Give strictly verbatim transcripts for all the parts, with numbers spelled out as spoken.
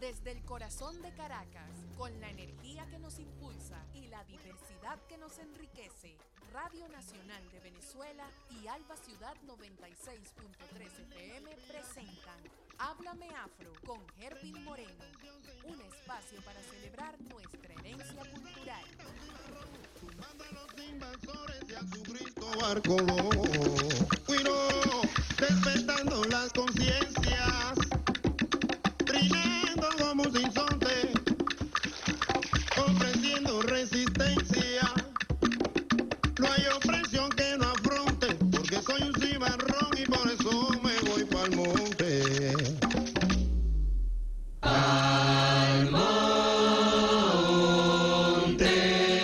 Desde el corazón de Caracas, con la energía que nos impulsa y la diversidad que nos enriquece, Radio Nacional de Venezuela y Alba Ciudad noventa y seis punto tres F M presentan Háblame Afro con Hervin Moreno, un espacio para celebrar nuestra herencia cultural. Manda los invasores de Jesucristo Barcoló, despertando las conciencias, brillando como un sinsonte, ofreciendo resistencia. No hay opresión que no afronte, porque soy un cimarrón y por eso me voy pa'l monte. Al monte.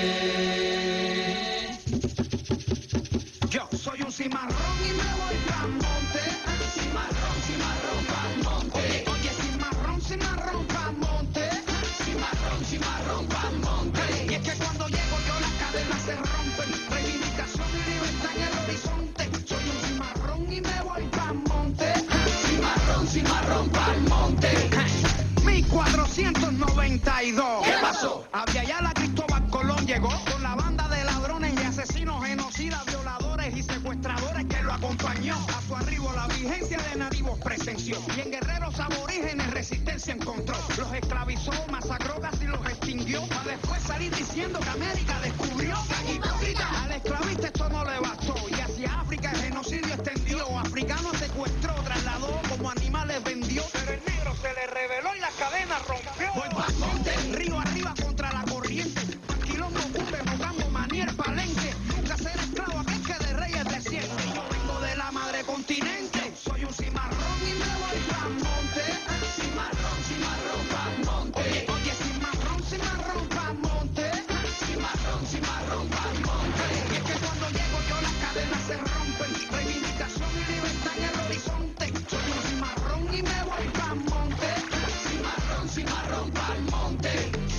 Yo soy un cimarrón y me voy pa'l monte. Cimarrón, cimarrón pa'l monte. Oye, oye, cimarrón, cimarrón pa'l monte. Cimarrón, cimarrón pa'l monte. Y es que cuando llego yo las cadenas se rompen. Reivindicación y libertad en el horizonte. Soy un cimarrón y me voy pa'l monte. Cimarrón, cimarrón pa'l monte. mil cuatrocientos noventa y dos. ¿Qué pasó? Hacia allá la Cristóbal Colón llegó con la banda de ladrones y asesinos, genocidas, violadores y secuestradores que lo acompañó. A su arribo la vigencia de nativos presenció y en guerreros aborígenes resistencia encontró. Los esclavizó, masacró, casi los extinguió, para después salir diciendo que América descubrió. Hipócrita, al esclavista esto no le bastó y hacia África el genocidio extendió. Africanos secuestró, trasladó, como animales vendió, pero el negro se le reveló y las cadenas rompió. Voy pa'l monte, río arriba contra la corriente, Quilombo, Cumbe, Mocambo, Manier, Palenque. Nunca seré esclavo aquel que de reyes desciende. Yo vengo de la madre continente. Soy un cimarrón y me voy pa'l monte. Cimarrón, cimarrón pa'l monte. Oye, oye, cimarrón, cimarrón pa'l monte. Cimarrón, cimarrón pa'l monte. Y es que cuando llego yo las cadenas se rompen. Reivindicación y libertad en el horizonte. Soy un cimarrón y me voy pa'l monte. Cimarrón, cimarrón pa'l monte.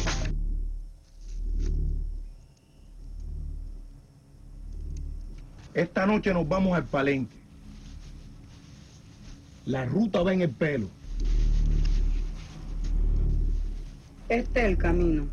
Esta noche nos vamos al Palenque. La ruta va en el pelo. Este es el camino.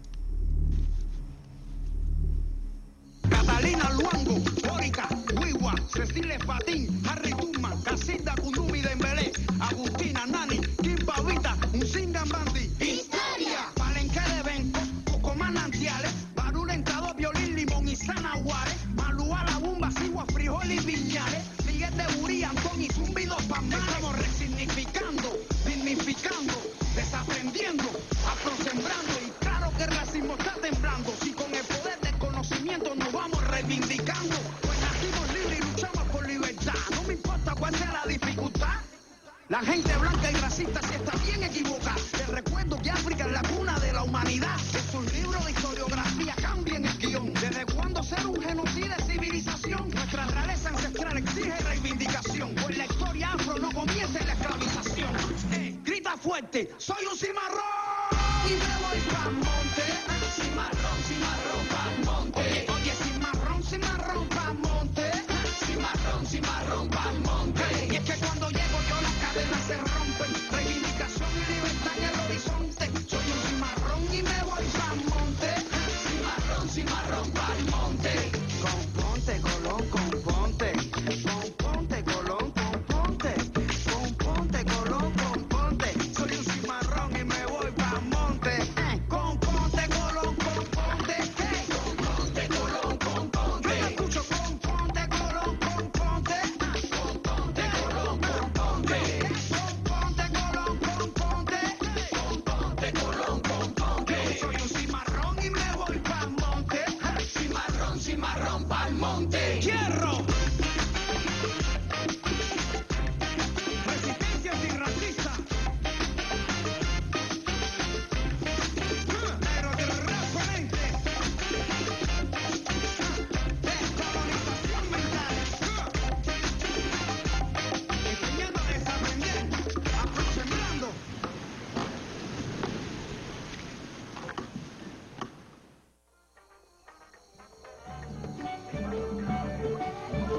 Catalina Luango, Bórica, Huigua, Cecilia Patín, Harry Tuma, Casilda Kundumi Dembélé, Agustina Nani, Kim Pavita, Unzingan Bandi. ¡Historia! Palenque de Benco, Coco Manantiales, Barul Entrado, Violín, Limón y Zanaguares, Malúa, La Bumba, Sigua, Frijol y Viñales, Miguel de Burí, Antón y Zumbido Pamán. Estamos resignificando, dignificando, desaprendiendo, afrosembrando y claro que el racismo está temblando. Si con el poder del conocimiento nos vamos reivindicando, pues nacimos libres y luchamos por libertad. No me importa cuál sea la dificultad. La gente blanca y racista sí está bien equivocada. Les recuerdo que África es la cuna de la humanidad. Que sus libros de historiografía cambien el guión. ¿Desde cuándo ser un genocida es civilización? Nuestra realeza ancestral exige reivindicación. Pues la historia afro no comienza en la esclavización. Eh, grita fuerte, soy un cimarrón y me voy pa'l monte. Cimarrón, cimarrón pa'l monte. Oye, oye, cimarrón, cimarrón pa'l monte. Cimarrón, cimarrón pa'l monte. Y es que cuando llego yo las cadenas se rompen. Reivindicación y libertad en el horizonte. Soy un cimarrón y me voy pa'l monte. Cimarrón, cimarrón pa'l monte. Componte, Colón, componte. Componte, Colón, componte. Componte, Colón, componte. Soy un cimarrón y me voy pa'l monte. Eh, componte, Colón, componte. Hey, componte, Colón, componte. Yo te escucho, componte, Colón, componte. Ah, componte,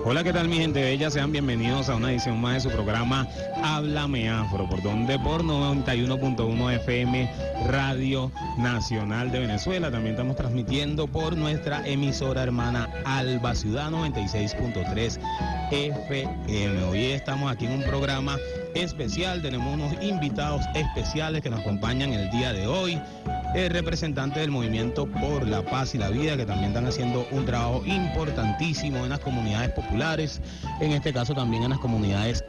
Hola, ¿qué tal mi gente bella? Sean bienvenidos a una edición más de su programa Háblame Afro, por donde por noventa y uno punto uno F M Radio Nacional de Venezuela. También estamos transmitiendo por nuestra emisora hermana Alba Ciudad noventa y seis punto tres F M. Hoy estamos aquí en un programa especial, tenemos unos invitados especiales que nos acompañan el día de hoy. El representante del Movimiento por la Paz y la Vida, que también están haciendo un trabajo importantísimo en las comunidades populares, en este caso también en las comunidades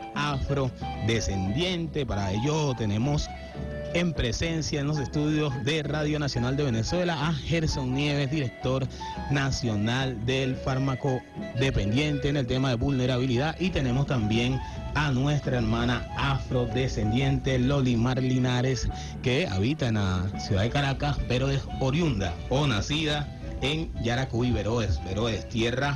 afrodescendientes. Para ello tenemos en presencia en los estudios de Radio Nacional de Venezuela a Gerson Nieves, director nacional del fármaco dependiente en el tema de vulnerabilidad, y tenemos también a nuestra hermana afrodescendiente Lolimar Linares, que habita en la ciudad de Caracas, pero es oriunda o nacida en Yaracuy, Veroes, Veroes, tierra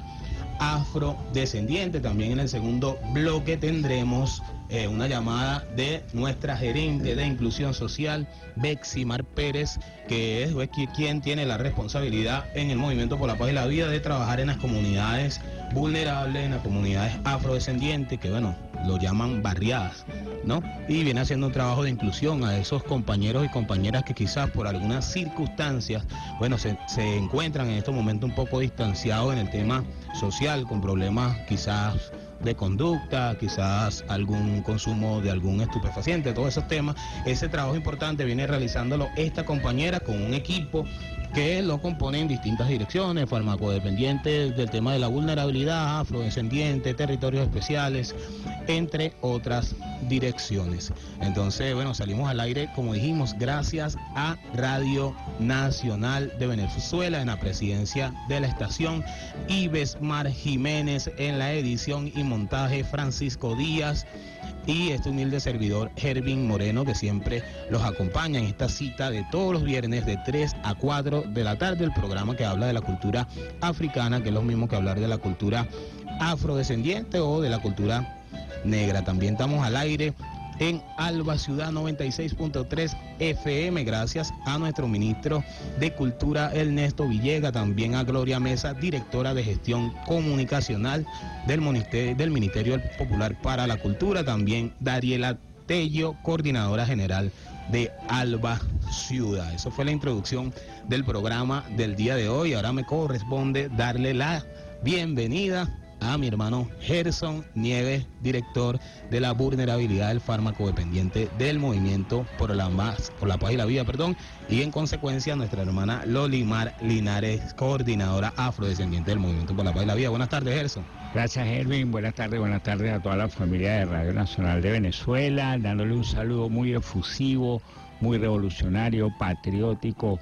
afrodescendiente. También en el segundo bloque tendremos eh, una llamada de nuestra gerente de inclusión social, Beximar Pérez, que es quien tiene la responsabilidad en el Movimiento por la Paz y la Vida de trabajar en las comunidades vulnerables, en las comunidades afrodescendientes, que bueno, lo llaman barriadas, ¿no? Y viene haciendo un trabajo de inclusión a esos compañeros y compañeras que quizás por algunas circunstancias, bueno, se, se encuentran en estos momentos un poco distanciados en el tema social, con problemas quizás de conducta, quizás algún consumo de algún estupefaciente, todos esos temas. Ese trabajo importante viene realizándolo esta compañera con un equipo que lo compone en distintas direcciones, farmacodependientes del tema de la vulnerabilidad, afrodescendiente, territorios especiales, entre otras direcciones. Entonces, bueno, salimos al aire, como dijimos, gracias a Radio Nacional de Venezuela en la presidencia de la estación, Ibesmar Jiménez en la edición y montaje, Francisco Díaz, y este humilde servidor Hervin Moreno, que siempre los acompaña en esta cita de todos los viernes de tres a cuatro de la tarde, el programa que habla de la cultura africana, que es lo mismo que hablar de la cultura afrodescendiente o de la cultura negra. También estamos al aire en Alba Ciudad noventa y seis punto tres F M, gracias a nuestro ministro de Cultura Ernesto Villega, también a Gloria Mesa, directora de gestión comunicacional del Ministerio, del Ministerio Popular para la Cultura, también Dariela Tello, coordinadora general de Alba Ciudad. Eso fue la introducción del programa del día de hoy. Ahora me corresponde darle la bienvenida a mi hermano Gerson Nieves, director de la vulnerabilidad del fármaco dependiente del Movimiento por la, Más, por la Paz y la Vida, perdón, y en consecuencia nuestra hermana Lolimar Linares, coordinadora afrodescendiente del Movimiento por la Paz y la Vida. Buenas tardes, Gerson. Gracias, Erwin. Buenas tardes, buenas tardes a toda la familia de Radio Nacional de Venezuela, dándole un saludo muy efusivo, muy revolucionario, patriótico,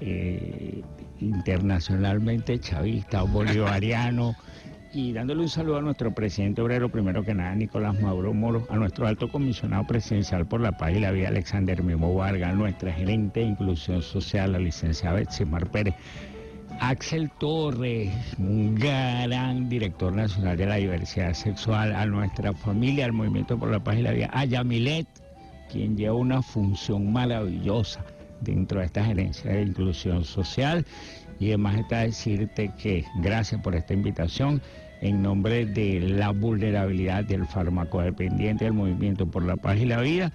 eh, internacionalmente chavista, bolivariano. Y dándole un saludo a nuestro presidente obrero, primero que nada, Nicolás Maduro Moro, a nuestro alto comisionado presidencial por la paz y la vida, Alexander Memo Vargas, a nuestra gerente de inclusión social, la licenciada Beximar Pérez, Axel Torres, un gran director nacional de la diversidad sexual, a nuestra familia, al Movimiento por la Paz y la Vida, a Yamilet, quien lleva una función maravillosa dentro de esta gerencia de inclusión social. Y además está decirte que gracias por esta invitación en nombre de la vulnerabilidad del farmacodependiente del Movimiento por la Paz y la Vida,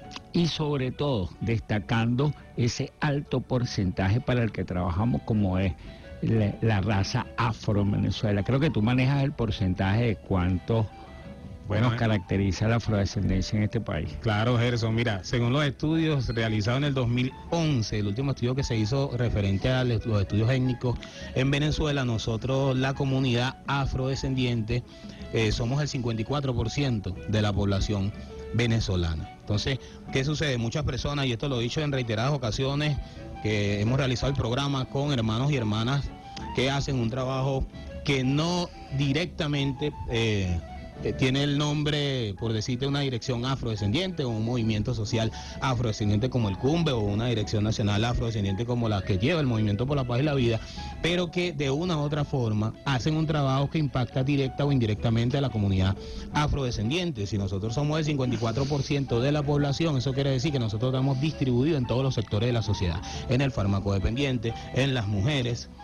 y sobre todo destacando ese alto porcentaje para el que trabajamos, como es la, la raza afro en Venezuela. Creo que tú manejas el porcentaje de cuántos bueno, nos caracteriza la afrodescendencia en este país. Claro, Gerson, mira, según los estudios realizados en el dos mil once, el último estudio que se hizo referente a los estudios étnicos en Venezuela, nosotros, la comunidad afrodescendiente, eh, somos el cincuenta y cuatro por ciento de la población venezolana. Entonces, ¿qué sucede? Muchas personas, y esto lo he dicho en reiteradas ocasiones, que hemos realizado el programa con hermanos y hermanas que hacen un trabajo que no directamente eh, tiene el nombre, por decirte, una dirección afrodescendiente o un movimiento social afrodescendiente como el CUMBE o una dirección nacional afrodescendiente como la que lleva el Movimiento por la Paz y la Vida, pero que de una u otra forma hacen un trabajo que impacta directa o indirectamente a la comunidad afrodescendiente. Si nosotros somos el cincuenta y cuatro por ciento de la población, eso quiere decir que nosotros estamos distribuidos en todos los sectores de la sociedad, en el farmacodependiente, en las mujeres,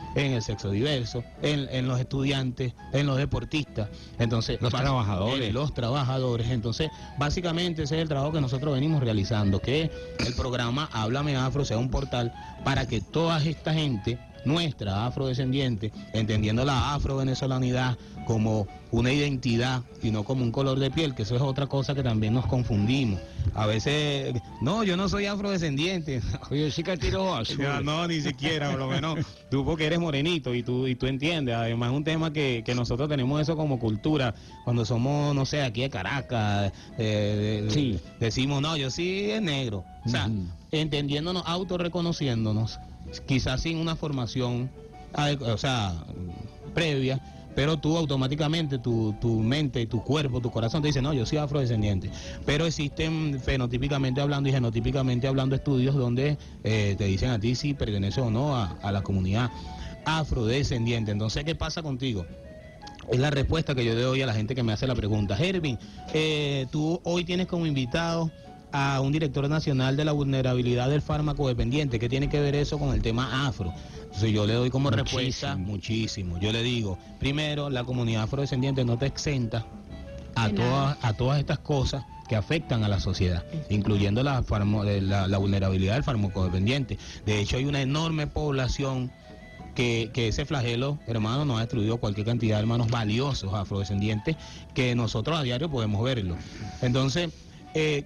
en el sexo diverso, en, en los estudiantes, en los deportistas, entonces los trabajadores. En los trabajadores. Entonces, básicamente ese es el trabajo que nosotros venimos realizando, que el programa Háblame Afro sea un portal para que toda esta gente, nuestra afrodescendiente, entendiendo la afrovenezolanidad como una identidad y no como un color de piel, que eso es otra cosa que también nos confundimos. A veces, no, yo no soy afrodescendiente. Oye, sí que tiro azul. No, no, ni siquiera, por lo menos tú porque eres morenito y tú y tú entiendes. Además es un tema que, que nosotros tenemos eso como cultura. Cuando somos, no sé, aquí de Caracas, eh, de, sí. decimos, no, yo sí es negro. O sea, uh-huh. entendiéndonos, autorreconociéndonos, quizás sin una formación, o sea, previa, pero tú automáticamente, tu, tu mente, tu cuerpo, tu corazón te dice, no, yo soy afrodescendiente. Pero existen fenotípicamente hablando y genotípicamente hablando estudios donde eh, te dicen a ti si perteneces o no a, a la comunidad afrodescendiente. Entonces, ¿qué pasa contigo? Es la respuesta que yo doy a la gente que me hace la pregunta. Hervin, eh, tú hoy tienes como invitado a un director nacional de la vulnerabilidad del fármaco dependiente. ¿Qué tiene que ver eso con el tema afro? Entonces yo le doy como muchísimo. respuesta muchísimo. Yo le digo, primero, la comunidad afrodescendiente no te exenta a todas, a todas estas cosas que afectan a la sociedad, incluyendo la, farmo, la, la vulnerabilidad del fármaco dependiente. De hecho, hay una enorme población que, que ese flagelo, hermano, nos ha destruido cualquier cantidad de hermanos valiosos afrodescendientes que nosotros a diario podemos verlo. Entonces, eh,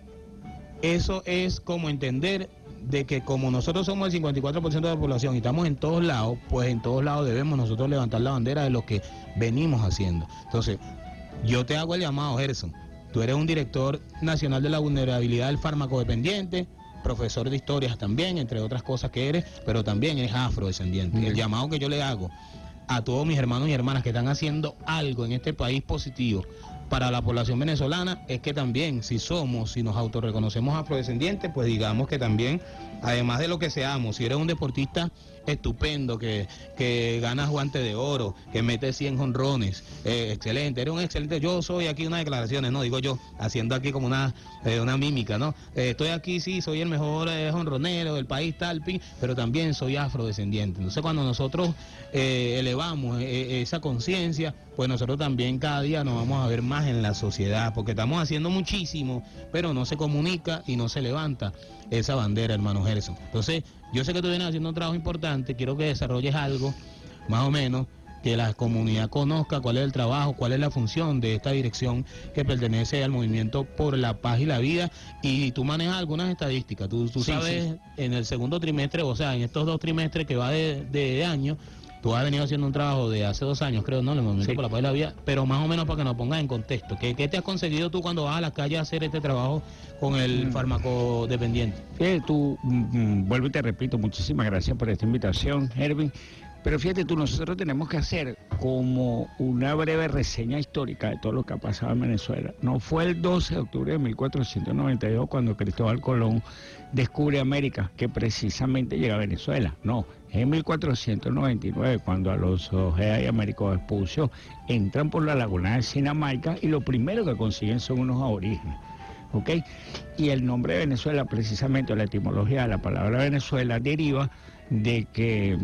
eso es como entender de que como nosotros somos el cincuenta y cuatro por ciento de la población y estamos en todos lados, pues en todos lados debemos nosotros levantar la bandera de lo que venimos haciendo. Entonces, yo te hago el llamado, Gerson. Tú eres un director nacional de la vulnerabilidad del fármaco dependiente, profesor de historias también, entre otras cosas que eres, pero también eres afrodescendiente. Mm. El llamado que yo le hago a todos mis hermanos y hermanas que están haciendo algo en este país positivo para la población venezolana es que también, si somos, si nos autorreconocemos afrodescendientes, pues digamos que también, además de lo que seamos, si eres un deportista estupendo, que, que ganas guante de oro, que metes cien jonrones, eh, excelente, eres un excelente, yo soy aquí unas declaraciones, no digo yo, haciendo aquí como una, eh, una mímica, ¿no? Eh, estoy aquí, sí, soy el mejor eh, jonronero del país, tal, pin, pero también soy afrodescendiente. Entonces cuando nosotros eh, elevamos eh, esa conciencia, pues nosotros también cada día nos vamos a ver más en la sociedad, porque estamos haciendo muchísimo, pero no se comunica y no se levanta esa bandera, hermano Gerson. Entonces, yo sé que tú vienes haciendo un trabajo importante, quiero que desarrolles algo, más o menos, que la comunidad conozca cuál es el trabajo, cuál es la función de esta dirección que pertenece al movimiento por la paz y la vida, y tú manejas algunas estadísticas, tú, tú sí, sabes, sí. En el segundo trimestre, o sea, en estos dos trimestres que va de, de año, tú has venido haciendo un trabajo de hace dos años, creo, ¿no? En el movimiento sí. por la paz y la vida, pero más o menos para que nos pongas en contexto. ¿Qué, qué te has conseguido tú cuando vas a las calles a hacer este trabajo con el mm. fármaco dependiente? Eh, tú, mm, vuelvo y te repito, muchísimas gracias por esta invitación, Hervin. Pero fíjate tú, nosotros tenemos que hacer como una breve reseña histórica de todo lo que ha pasado en Venezuela. No fue el doce de octubre de mil cuatrocientos noventa y dos cuando Cristóbal Colón descubre América, que precisamente llega a Venezuela. No, en mil cuatrocientos noventa y nueve, cuando Alonso Ojeda y Américo Vespucio entran por la laguna de Sinamaica y lo primero que consiguen son unos aborígenes. ¿Ok? Y el nombre de Venezuela, precisamente la etimología de la palabra Venezuela, deriva de que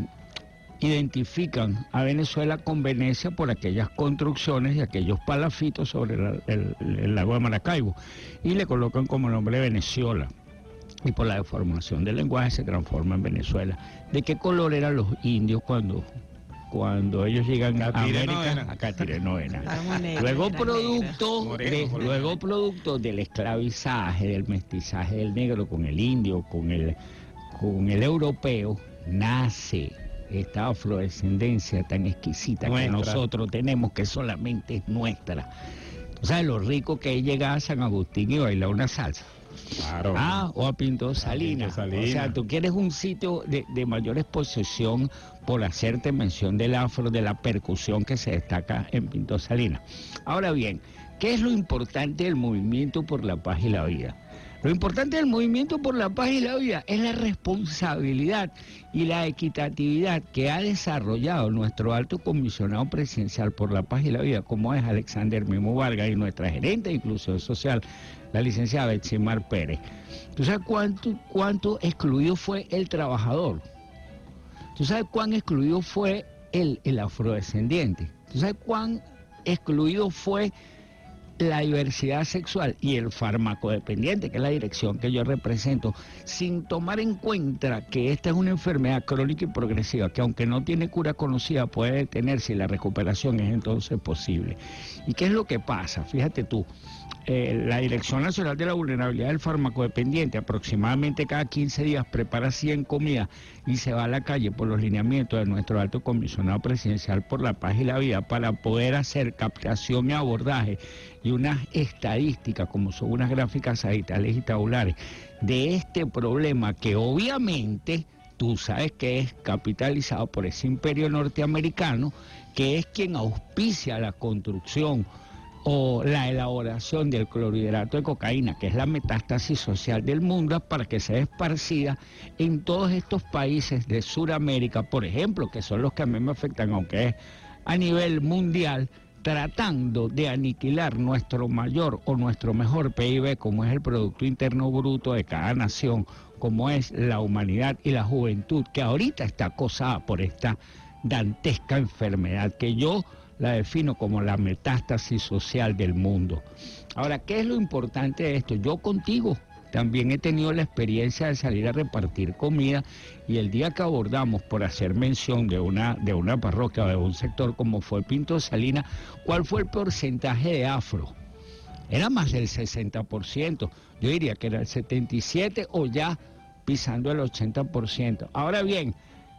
identifican a Venezuela con Venecia por aquellas construcciones y aquellos palafitos sobre la, el, el lago de Maracaibo, y le colocan como nombre Venezuela, y por la deformación del lenguaje se transforma en Venezuela. ¿De qué color eran los indios cuando, cuando ellos llegan a América? A Catirenoena. Luego producto, de, luego producto del esclavizaje, del mestizaje del negro con el indio, con el, con el europeo, nace esta afrodescendencia tan exquisita nuestra, que nosotros tenemos, que solamente es nuestra. O sea, lo rico que es llegar a San Agustín y bailar una salsa. Claro. Ah, o a Pinto Salinas. O sea, tú quieres un sitio de, de mayor exposición, por hacerte mención del afro, de la percusión que se destaca en Pinto Salinas. Ahora bien, ¿qué es lo importante del movimiento por la paz y la vida? Lo importante del movimiento por la paz y la vida es la responsabilidad y la equitatividad que ha desarrollado nuestro alto comisionado presidencial por la paz y la vida, como es Alexander Mimo Vargas, y nuestra gerente de inclusión social, la licenciada Betsimar Pérez. ¿Tú sabes cuánto, cuánto excluido fue el trabajador? ¿Tú sabes cuán excluido fue el, el afrodescendiente? ¿Tú sabes cuán excluido fue la diversidad sexual y el farmacodependiente, que es la dirección que yo represento, sin tomar en cuenta que esta es una enfermedad crónica y progresiva, que aunque no tiene cura conocida, puede detenerse y la recuperación es entonces posible? ¿Y qué es lo que pasa? Fíjate tú, eh, la Dirección Nacional de la Vulnerabilidad del Farmacodependiente aproximadamente cada quince días prepara cien comidas y se va a la calle por los lineamientos de nuestro alto comisionado presidencial por la paz y la vida para poder hacer captación y abordaje y unas estadísticas, como son unas gráficas sagiitales y tabulares, de este problema que obviamente tú sabes que es capitalizado por ese imperio norteamericano, que es quien auspicia la construcción o la elaboración del clorhidrato de cocaína, que es la metástasis social del mundo, para que sea esparcida en todos estos países de Sudamérica, por ejemplo, que son los que a mí me afectan, aunque es a nivel mundial, tratando de aniquilar nuestro mayor o nuestro mejor P I B, como es el Producto Interno Bruto de cada nación, como es la humanidad y la juventud, que ahorita está acosada por esta dantesca enfermedad, que yo la defino como la metástasis social del mundo. Ahora, ¿qué es lo importante de esto? Yo contigo también he tenido la experiencia de salir a repartir comida, y el día que abordamos, por hacer mención de una, de una parroquia o de un sector como fue Pinto Salinas, ¿cuál fue el porcentaje de afro? Era más del sesenta por ciento, yo diría que era el setenta y siete por ciento o ya pisando el ochenta por ciento. Ahora bien,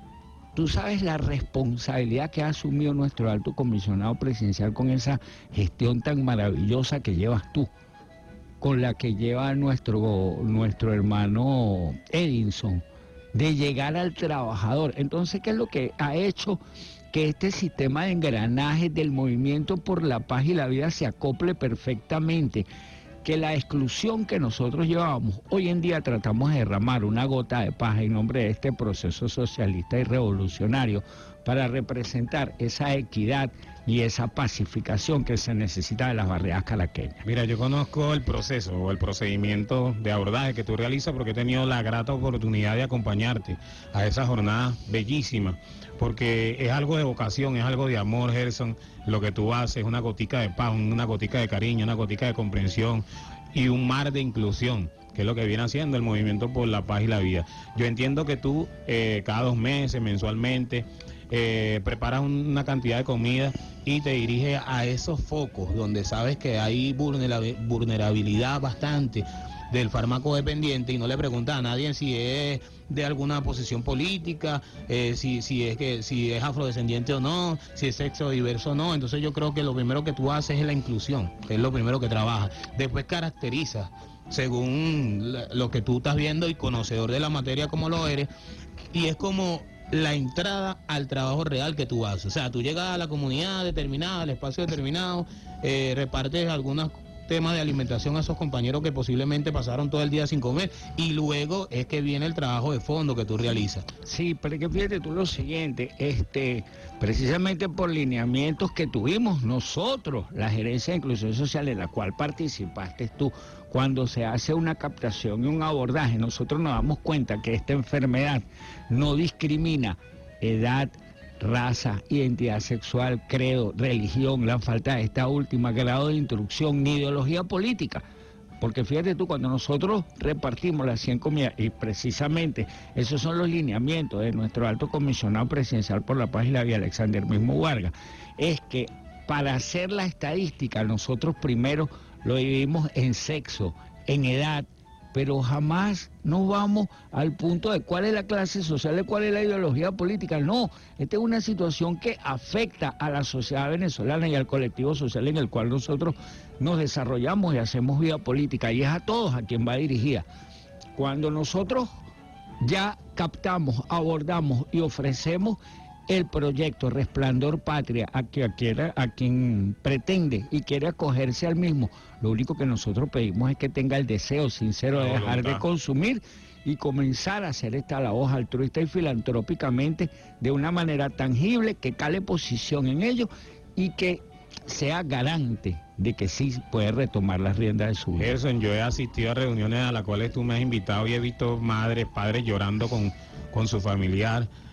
tú sabes la responsabilidad que ha asumido nuestro alto comisionado presidencial con esa gestión tan maravillosa que llevas tú, con la que lleva nuestro, nuestro hermano Edinson, de llegar al trabajador. Entonces, ¿qué es lo que ha hecho que este sistema de engranajes del movimiento por la paz y la vida se acople perfectamente? Que la exclusión que nosotros llevábamos, hoy en día tratamos de derramar una gota de paz en nombre de este proceso socialista y revolucionario para representar esa equidad y esa pacificación que se necesita de las barriadas caraqueñas. Mira, yo conozco el proceso o el procedimiento de abordaje que tú realizas porque he tenido la grata oportunidad de acompañarte a esa jornada bellísima, porque es algo de vocación, es algo de amor, Gerson. Lo que tú haces es una gotica de paz, una gotica de cariño, una gotica de comprensión y un mar de inclusión, que es lo que viene haciendo el movimiento por la paz y la vida. Yo entiendo que tú eh, cada dos meses, mensualmente, eh, preparas una cantidad de comida y te diriges a esos focos donde sabes que hay vulnerabilidad bastante del fármaco dependiente, y no le preguntas a nadie si es de alguna posición política, eh, si, si es que si es afrodescendiente o no, si es sexo diverso o no. Entonces yo creo que lo primero que tú haces es la inclusión, que es lo primero que trabajas. Después caracterizas según lo que tú estás viendo y conocedor de la materia como lo eres, y es como la entrada al trabajo real que tú haces. O sea, tú llegas a la comunidad determinada, al espacio determinado, eh, repartes algunos temas de alimentación a esos compañeros que posiblemente pasaron todo el día sin comer, y luego es que viene el trabajo de fondo que tú realizas. Sí, pero que fíjate tú lo siguiente, este, precisamente por lineamientos que tuvimos nosotros, la Gerencia de Inclusión Social, en la cual participaste tú, cuando se hace una captación y un abordaje, nosotros nos damos cuenta que esta enfermedad no discrimina edad, raza, identidad sexual, credo, religión, la falta de esta última, grado de instrucción, ni ideología política. Porque fíjate tú, cuando nosotros repartimos las cien comidas, y precisamente esos son los lineamientos de nuestro alto comisionado presidencial por la paz y la vida, Alexander mismo Vargas, es que para hacer la estadística nosotros primero lo dividimos en sexo, en edad, pero jamás nos vamos al punto de cuál es la clase social, de cuál es la ideología política. No, esta es una situación que afecta a la sociedad venezolana y al colectivo social en el cual nosotros nos desarrollamos y hacemos vida política, y es a todos a quien va dirigida. Cuando nosotros ya captamos, abordamos y ofrecemos el proyecto Resplandor Patria a quien, quiera, a quien pretende y quiere acogerse al mismo, lo único que nosotros pedimos es que tenga el deseo sincero de dejar de consumir y comenzar a hacer esta labor altruista y filantrópicamente de una manera tangible, que cale posición en ello y que sea garante de que sí puede retomar las riendas de su vida. Gerson, yo he asistido a reuniones a las cuales tú me has invitado y he visto madres, padres llorando con, con su familiar.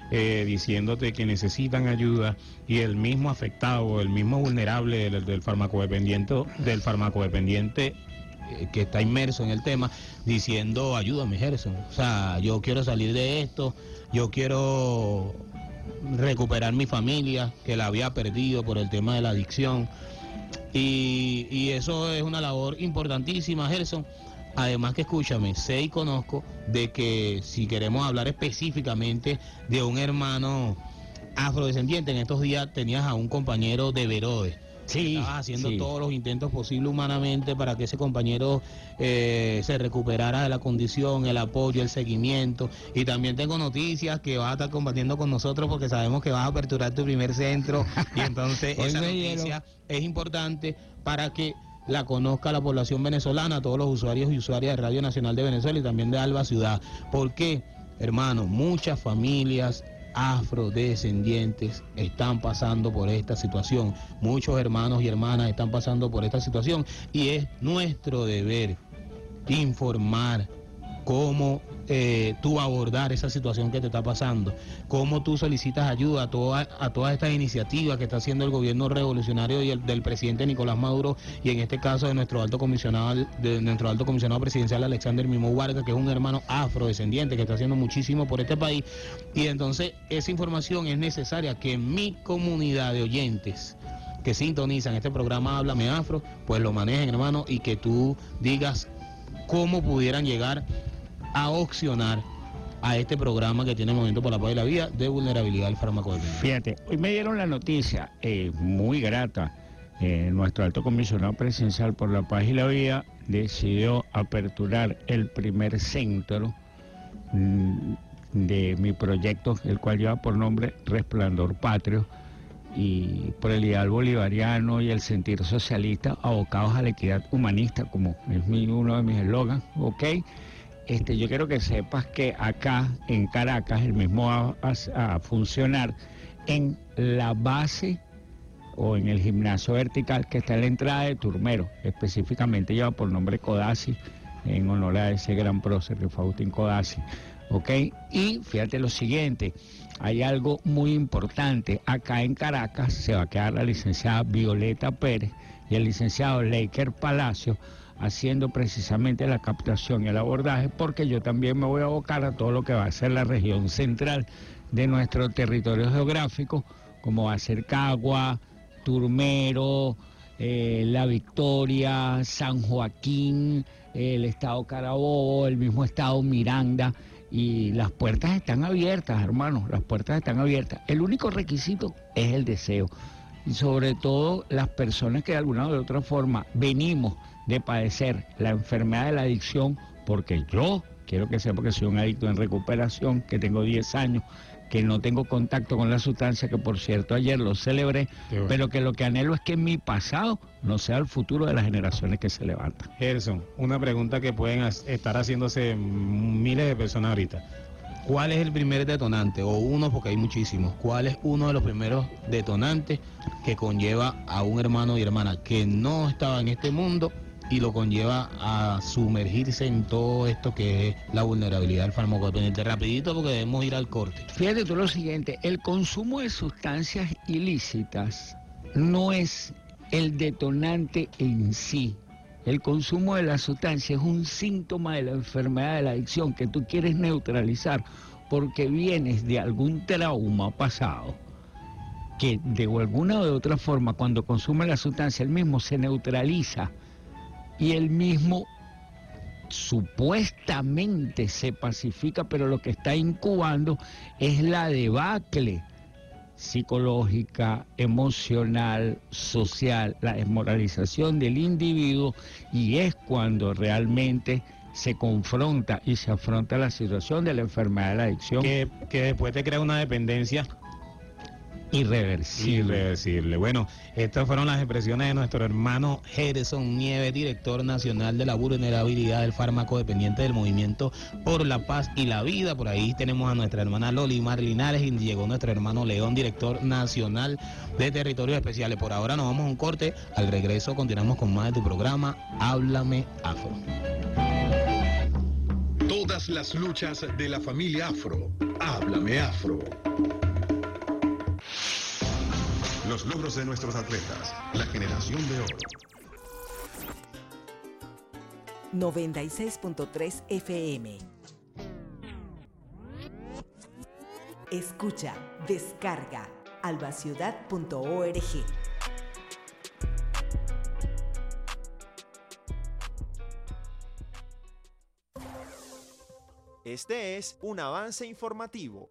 eh, diciéndote que necesitan ayuda, y el mismo afectado, el mismo vulnerable del, del farmacodependiente, del farmacodependiente eh, que está inmerso en el tema, diciendo ayúdame, Gerson, o sea, yo quiero salir de esto, yo quiero recuperar mi familia que la había perdido por el tema de la adicción, y, y eso es una labor importantísima, Gerson. Además que escúchame, sé y conozco de que si queremos hablar específicamente de un hermano afrodescendiente, en estos días tenías a un compañero de Verode. Sí, estabas haciendo sí. todos los intentos posibles humanamente para que ese compañero eh, se recuperara de la condición, el apoyo, el seguimiento. Y también tengo noticias que vas a estar compartiendo con nosotros porque sabemos que vas a aperturar tu primer centro. Y entonces esa noticia es importante para que la conozca la población venezolana, todos los usuarios y usuarias de Radio Nacional de Venezuela y también de Alba Ciudad. ¿Por qué? Hermano, muchas familias afrodescendientes están pasando por esta situación, muchos hermanos y hermanas están pasando por esta situación, y es nuestro deber informar cómo eh, tú abordar esa situación que te está pasando, cómo tú solicitas ayuda a, toda, a todas estas iniciativas que está haciendo el gobierno revolucionario y el, del presidente Nicolás Maduro, y en este caso de nuestro alto comisionado de nuestro alto comisionado presidencial Alexander Mimo Vargas, que es un hermano afrodescendiente que está haciendo muchísimo por este país. Y entonces esa información es necesaria que mi comunidad de oyentes que sintonizan este programa Háblame Afro, pues lo manejen, hermano, y que tú digas cómo pudieran llegar a opcionar a este programa que tiene Movimiento por la Paz y la Vida de vulnerabilidad del farmacodependiente. Fíjate, hoy me dieron la noticia eh, muy grata. Eh, nuestro alto comisionado presidencial por la Paz y la Vida decidió aperturar el primer centro mm, de mi proyecto, el cual lleva por nombre Resplandor Patrio, y por el ideal bolivariano y el sentir socialista, abocados a la equidad humanista, como es mi, uno de mis eslogans, ¿ok? Este, yo quiero que sepas que acá en Caracas el mismo va a, a funcionar en la base o en el gimnasio vertical que está en la entrada de Turmero, específicamente lleva por nombre Codazzi, en honor a ese gran prócer de Faustín Codazzi, ¿ok? Y fíjate lo siguiente, hay algo muy importante, acá en Caracas se va a quedar la licenciada Violeta Pérez y el licenciado Leiker Palacio, haciendo precisamente la captación y el abordaje, porque yo también me voy a abocar a todo lo que va a ser la región central de nuestro territorio geográfico, como va a ser Cagua, Turmero, eh, La Victoria, San Joaquín, eh, el estado Carabobo, el mismo estado Miranda, y las puertas están abiertas, hermanos, las puertas están abiertas. El único requisito es el deseo, y sobre todo las personas que de alguna u otra forma venimos de padecer la enfermedad de la adicción, porque yo quiero que sepa que soy un adicto en recuperación, que tengo diez años, que no tengo contacto con la sustancia, que por cierto ayer lo celebré, bueno, pero que lo que anhelo es que mi pasado no sea el futuro de las generaciones que se levantan. Gerson, una pregunta que pueden estar haciéndose miles de personas ahorita. ¿Cuál es el primer detonante? O uno, porque hay muchísimos. ¿Cuál es uno de los primeros detonantes que conlleva a un hermano y hermana que no estaba en este mundo y lo conlleva a sumergirse en todo esto que es la vulnerabilidad del farmacodependiente? Rapidito, porque debemos ir al corte. Fíjate tú lo siguiente, el consumo de sustancias ilícitas no es el detonante en sí. El consumo de la sustancia es un síntoma de la enfermedad de la adicción que tú quieres neutralizar porque vienes de algún trauma pasado que de alguna o de otra forma cuando consume la sustancia el mismo se neutraliza y el mismo supuestamente se pacifica, pero lo que está incubando es la debacle psicológica, emocional, social, la desmoralización del individuo, y es cuando realmente se confronta y se afronta la situación de la enfermedad de la adicción. Que, que después te crea una dependencia irreversible. Irreversible. Bueno, estas fueron las expresiones de nuestro hermano Gerson Nieves, director nacional de la vulnerabilidad del farmacodependiente del Movimiento por la Paz y la Vida. Por ahí tenemos a nuestra hermana Loli Mar Linares y llegó nuestro hermano León, director nacional de Territorios Especiales. Por ahora nos vamos a un corte. Al regreso continuamos con más de tu programa Háblame Afro. Todas las luchas de la familia afro Háblame Afro. Los logros de nuestros atletas, la generación de oro. noventa y seis punto tres F M. Escucha, descarga, albaciudad punto org. Este es un avance informativo.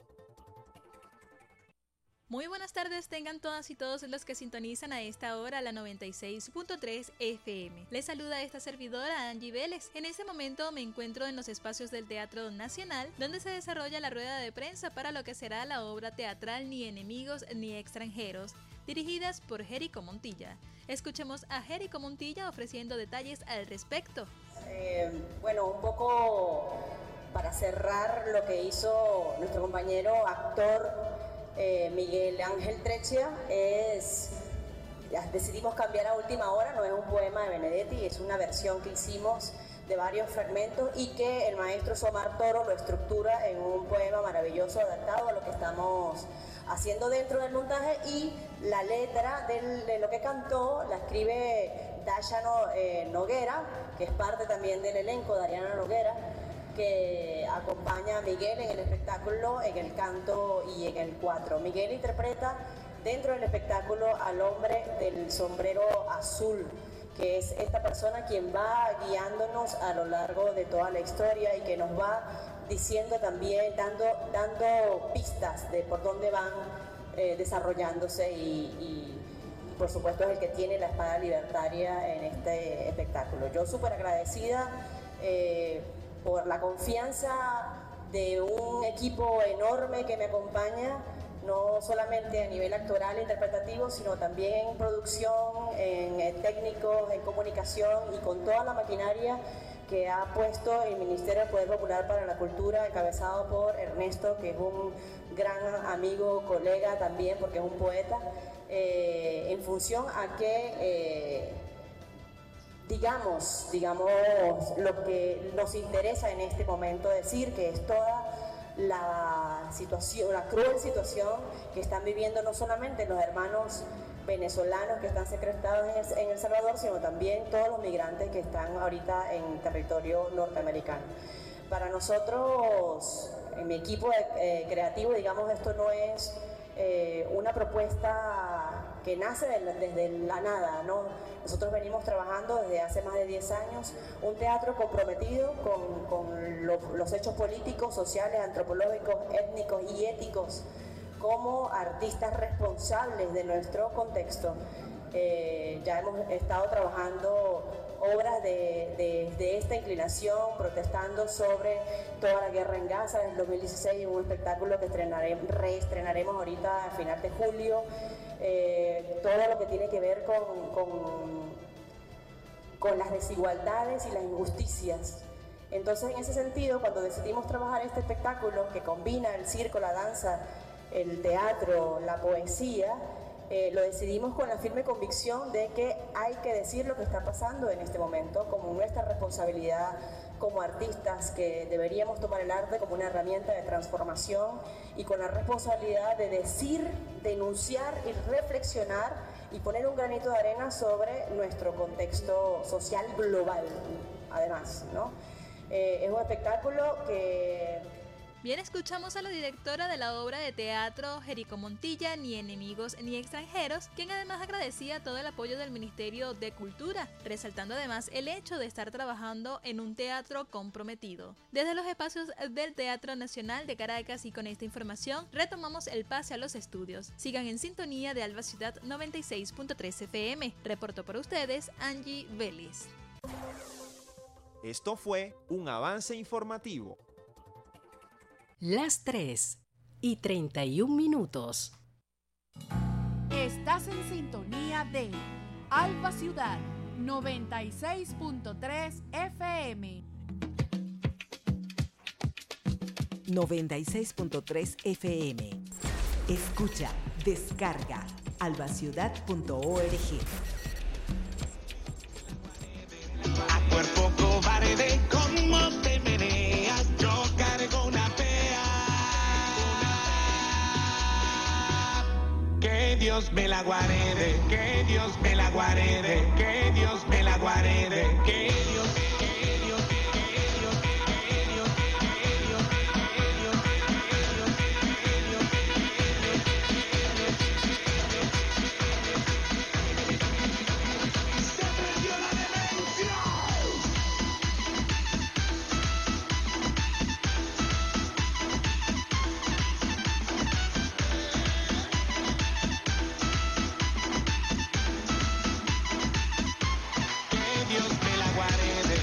Muy buenas tardes tengan todas y todos los que sintonizan a esta hora la noventa y seis punto tres F M. Les saluda esta servidora Angie Vélez. En este momento me encuentro en los espacios del Teatro Nacional, donde se desarrolla la rueda de prensa para lo que será la obra teatral Ni Enemigos ni Extranjeros, dirigidas por Jerico Montilla. Escuchemos a Jerico Montilla ofreciendo detalles al respecto. Eh, bueno, un poco para cerrar lo que hizo nuestro compañero actor eh, Miguel Ángel Treccia, es, decidimos cambiar a última hora, no es un poema de Benedetti, es una versión que hicimos de varios fragmentos y que el maestro Somar Toro lo estructura en un poema maravilloso adaptado a lo que estamos haciendo dentro del montaje, y la letra del, de lo que cantó la escribe Dayano eh, Noguera, que es parte también del elenco, Dariana Noguera, que acompaña a Miguel en el espectáculo, en el canto y en el cuatro. Miguel interpreta dentro del espectáculo al hombre del sombrero azul, que es esta persona quien va guiándonos a lo largo de toda la historia y que nos va diciendo también, dando, dando pistas de por dónde van eh, desarrollándose y, y, y por supuesto es el que tiene la espada libertaria en este espectáculo. Yo súper agradecida eh, por la confianza de un equipo enorme que me acompaña, no solamente a nivel actoral e interpretativo, sino también en producción, en, en técnicos, en comunicación y con toda la maquinaria que ha puesto el Ministerio del Poder Popular para la Cultura, encabezado por Ernesto, que es un gran amigo, colega también, porque es un poeta, eh, en función a que eh, digamos, digamos lo que nos interesa en este momento decir, que es toda la situación, la cruel situación que están viviendo no solamente los hermanos venezolanos que están secuestrados en El, en El Salvador, sino también todos los migrantes que están ahorita en territorio norteamericano. Para nosotros, en mi equipo eh, creativo, digamos, esto no es eh, una propuesta que nace de, desde la nada, ¿no? Nosotros venimos trabajando desde hace más de diez años un teatro comprometido con, con lo, los hechos políticos, sociales, antropológicos, étnicos y éticos, como artistas responsables de nuestro contexto. Eh, ya hemos estado trabajando obras de, de, de esta inclinación, protestando sobre toda la guerra en Gaza en el dos mil dieciséis, un espectáculo que estrenaremos, reestrenaremos ahorita a final de julio. Eh, todo lo que tiene que ver con, con, con las desigualdades y las injusticias. Entonces, en ese sentido, cuando decidimos trabajar este espectáculo que combina el circo, la danza, el teatro, la poesía, eh, lo decidimos con la firme convicción de que hay que decir lo que está pasando en este momento como nuestra responsabilidad como artistas, que deberíamos tomar el arte como una herramienta de transformación y con la responsabilidad de decir, denunciar y reflexionar y poner un granito de arena sobre nuestro contexto social global, además, ¿no? Eh, es un espectáculo que... Bien, escuchamos a la directora de la obra de teatro Jerico Montilla, Ni Enemigos ni Extranjeros, quien además agradecía todo el apoyo del Ministerio de Cultura, resaltando además el hecho de estar trabajando en un teatro comprometido. Desde los espacios del Teatro Nacional de Caracas y con esta información retomamos el pase a los estudios. Sigan en sintonía de Alba Ciudad noventa y seis punto tres F M. Reportó por ustedes Angie Vélez. Esto fue un avance informativo. Las tres y treinta y un minutos. Estás en sintonía de Alba Ciudad noventa y seis punto tres F M. noventa y seis punto tres F M. Escucha, descarga, albaciudad punto org. A cuerpo cobarde, como te meneas, yo cargo una pea. Dios me la guarde, que Dios me la guarde, que Dios me la guarde, que Dios, que Dios, que Dios, que Dios, que Dios, que Dios, se prendió la demencia. Dios me la guarde.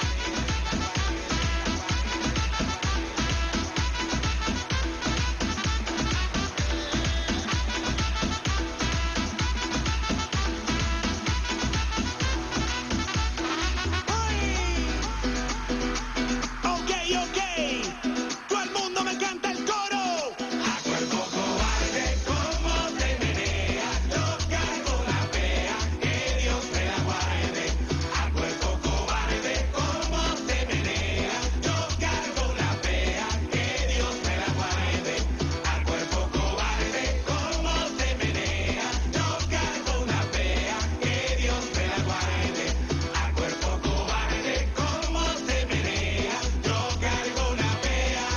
Ok, ok. Todo el mundo me canta el coro. A cuerpo cobarde, como te meneas, yo cargo la fea, que Dios me la guarde. A cuerpo cobarde, como te meneas, yo cargo la fea, que Dios me la guarde. A cuerpo cobarde, como te meneas, yo cargo una fea, que Dios me la guarde. A cuerpo cobarde, como te meneas, yo cargo una fea.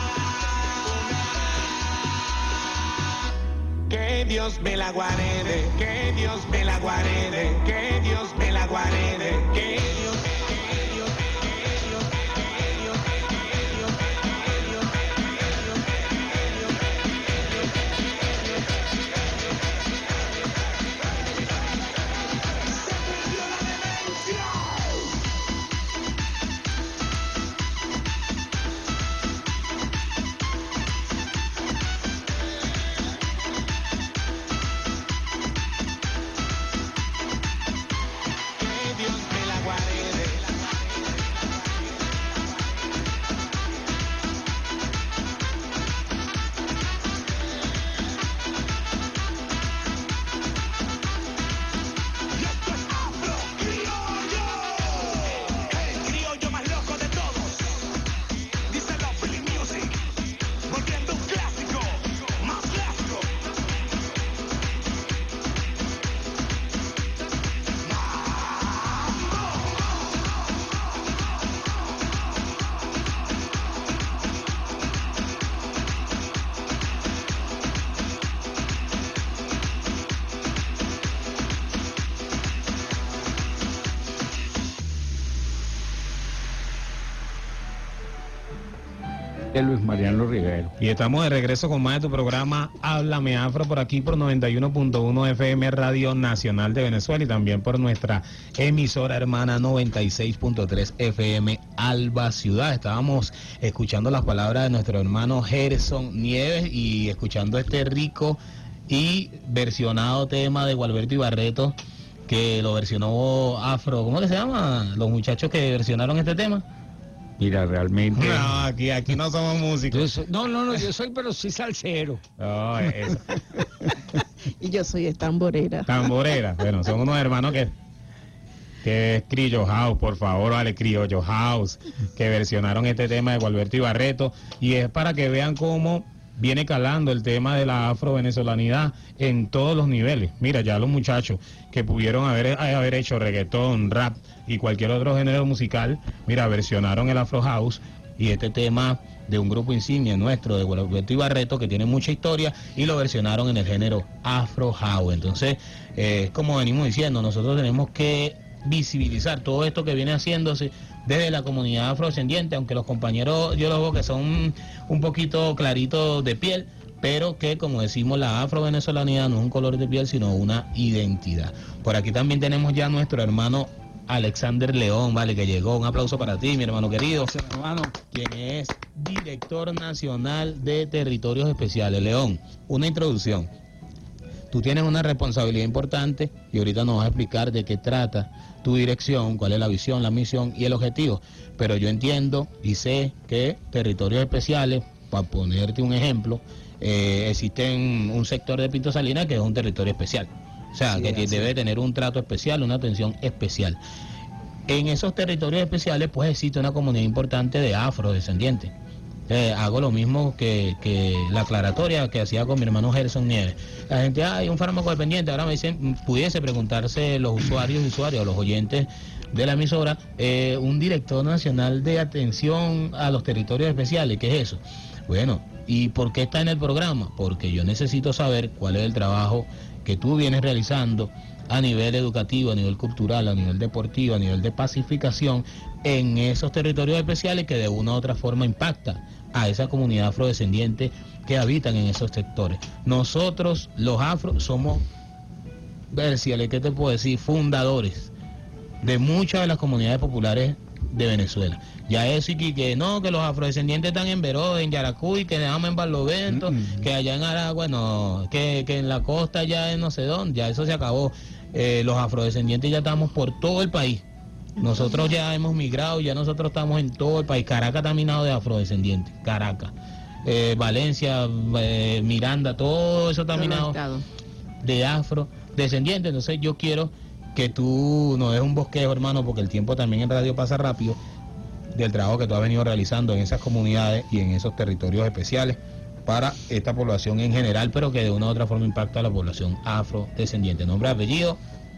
Que Dios me la guarde, que Dios me la guarde, que Dios me la guarde, que Dios, que Dios, que Dios, que Dios, que Dios, que Dios, se prendió la demencia. Que Dios me la guarde. Y esto es Afro Criollo, el criollo más loco de todos. Dice los Philly Music, volviendo un clásico, más clásico. De Luis Mariano Rivero. Y estamos de regreso con más de tu programa Háblame Afro por aquí por noventa y uno punto uno F M Radio Nacional de Venezuela y también por nuestra emisora hermana noventa y seis punto tres F M Alba Ciudad. Estábamos escuchando las palabras de nuestro hermano Gerson Nieves y escuchando este rico y versionado tema de Gualberto Ibarreto que lo versionó Afro. ¿Cómo que se llama? Los muchachos que versionaron este tema. Mira, realmente. No, aquí, aquí no somos músicos. Yo soy- no, no, no, yo soy, pero sí salsero. No, eso. Y yo soy tamborera. Tamborera. Bueno, son unos hermanos que que es Criollo House, por favor, vale, Criollo House, que versionaron este tema de Gualberto Ibarreto, y es para que vean cómo viene calando el tema de la afro-venezolanidad en todos los niveles. Mira, ya los muchachos que pudieron haber, haber hecho reggaetón, rap y cualquier otro género musical, mira, versionaron el Afro House y este tema de un grupo insignia nuestro, de Gualberto Ibarreto, que tiene mucha historia, y lo versionaron en el género Afro House. Entonces, eh, como venimos diciendo, nosotros tenemos que visibilizar todo esto que viene haciéndose desde la comunidad afrodescendiente, aunque los compañeros yo los veo que son un poquito claritos de piel, pero que, como decimos, la afro-venezolanidad no es un color de piel, sino una identidad. Por aquí también tenemos ya a nuestro hermano Alexander León, vale, que llegó. Un aplauso para ti, mi hermano querido. Gracias, hermano. Quien es director nacional de Territorios Especiales. León, una introducción. Tú tienes una responsabilidad importante y ahorita nos vas a explicar de qué trata tu dirección, cuál es la visión, la misión y el objetivo. Pero yo entiendo y sé que Territorios Especiales, para ponerte un ejemplo, eh, existe un sector de Pinto Salinas que es un territorio especial. O sea, sí, que así debe tener un trato especial, una atención especial. En esos territorios especiales, pues existe una comunidad importante de afrodescendientes. Eh, hago lo mismo que, que la aclaratoria que hacía con mi hermano Gerson Nieves. La gente, ah, hay un fármaco dependiente. Ahora me dicen, pudiese preguntarse los usuarios y usuarios, los oyentes de la emisora, eh, un director nacional de atención a los territorios especiales. ¿Qué es eso? Bueno, ¿y por qué está en el programa? Porque yo necesito saber cuál es el trabajo que tú vienes realizando a nivel educativo, a nivel cultural, a nivel deportivo, a nivel de pacificación en esos territorios especiales que de una u otra forma impacta a esa comunidad afrodescendiente que habitan en esos sectores. Nosotros, los afros, somos, Berciale, ¿qué te puedo decir? Fundadores de muchas de las comunidades populares de Venezuela. Ya eso y que, que no, que los afrodescendientes están en Veró, en Yaracuy, que dejamos en Barlovento, mm-hmm. que allá en Aragua, no, que, que en la costa ya en no sé dónde, ya eso se acabó. Eh, los afrodescendientes ya estamos por todo el país. Nosotros ya hemos migrado, ya nosotros estamos en todo el país. Caracas está minado de afrodescendientes, Caracas. Eh, Valencia, eh, Miranda, todo eso está minado de afrodescendientes. Entonces yo quiero que tú nos des un bosquejo, hermano, porque el tiempo también en radio pasa rápido, del trabajo que tú has venido realizando en esas comunidades y en esos territorios especiales para esta población en general, pero que de una u otra forma impacta a la población afrodescendiente. Nombre, apellido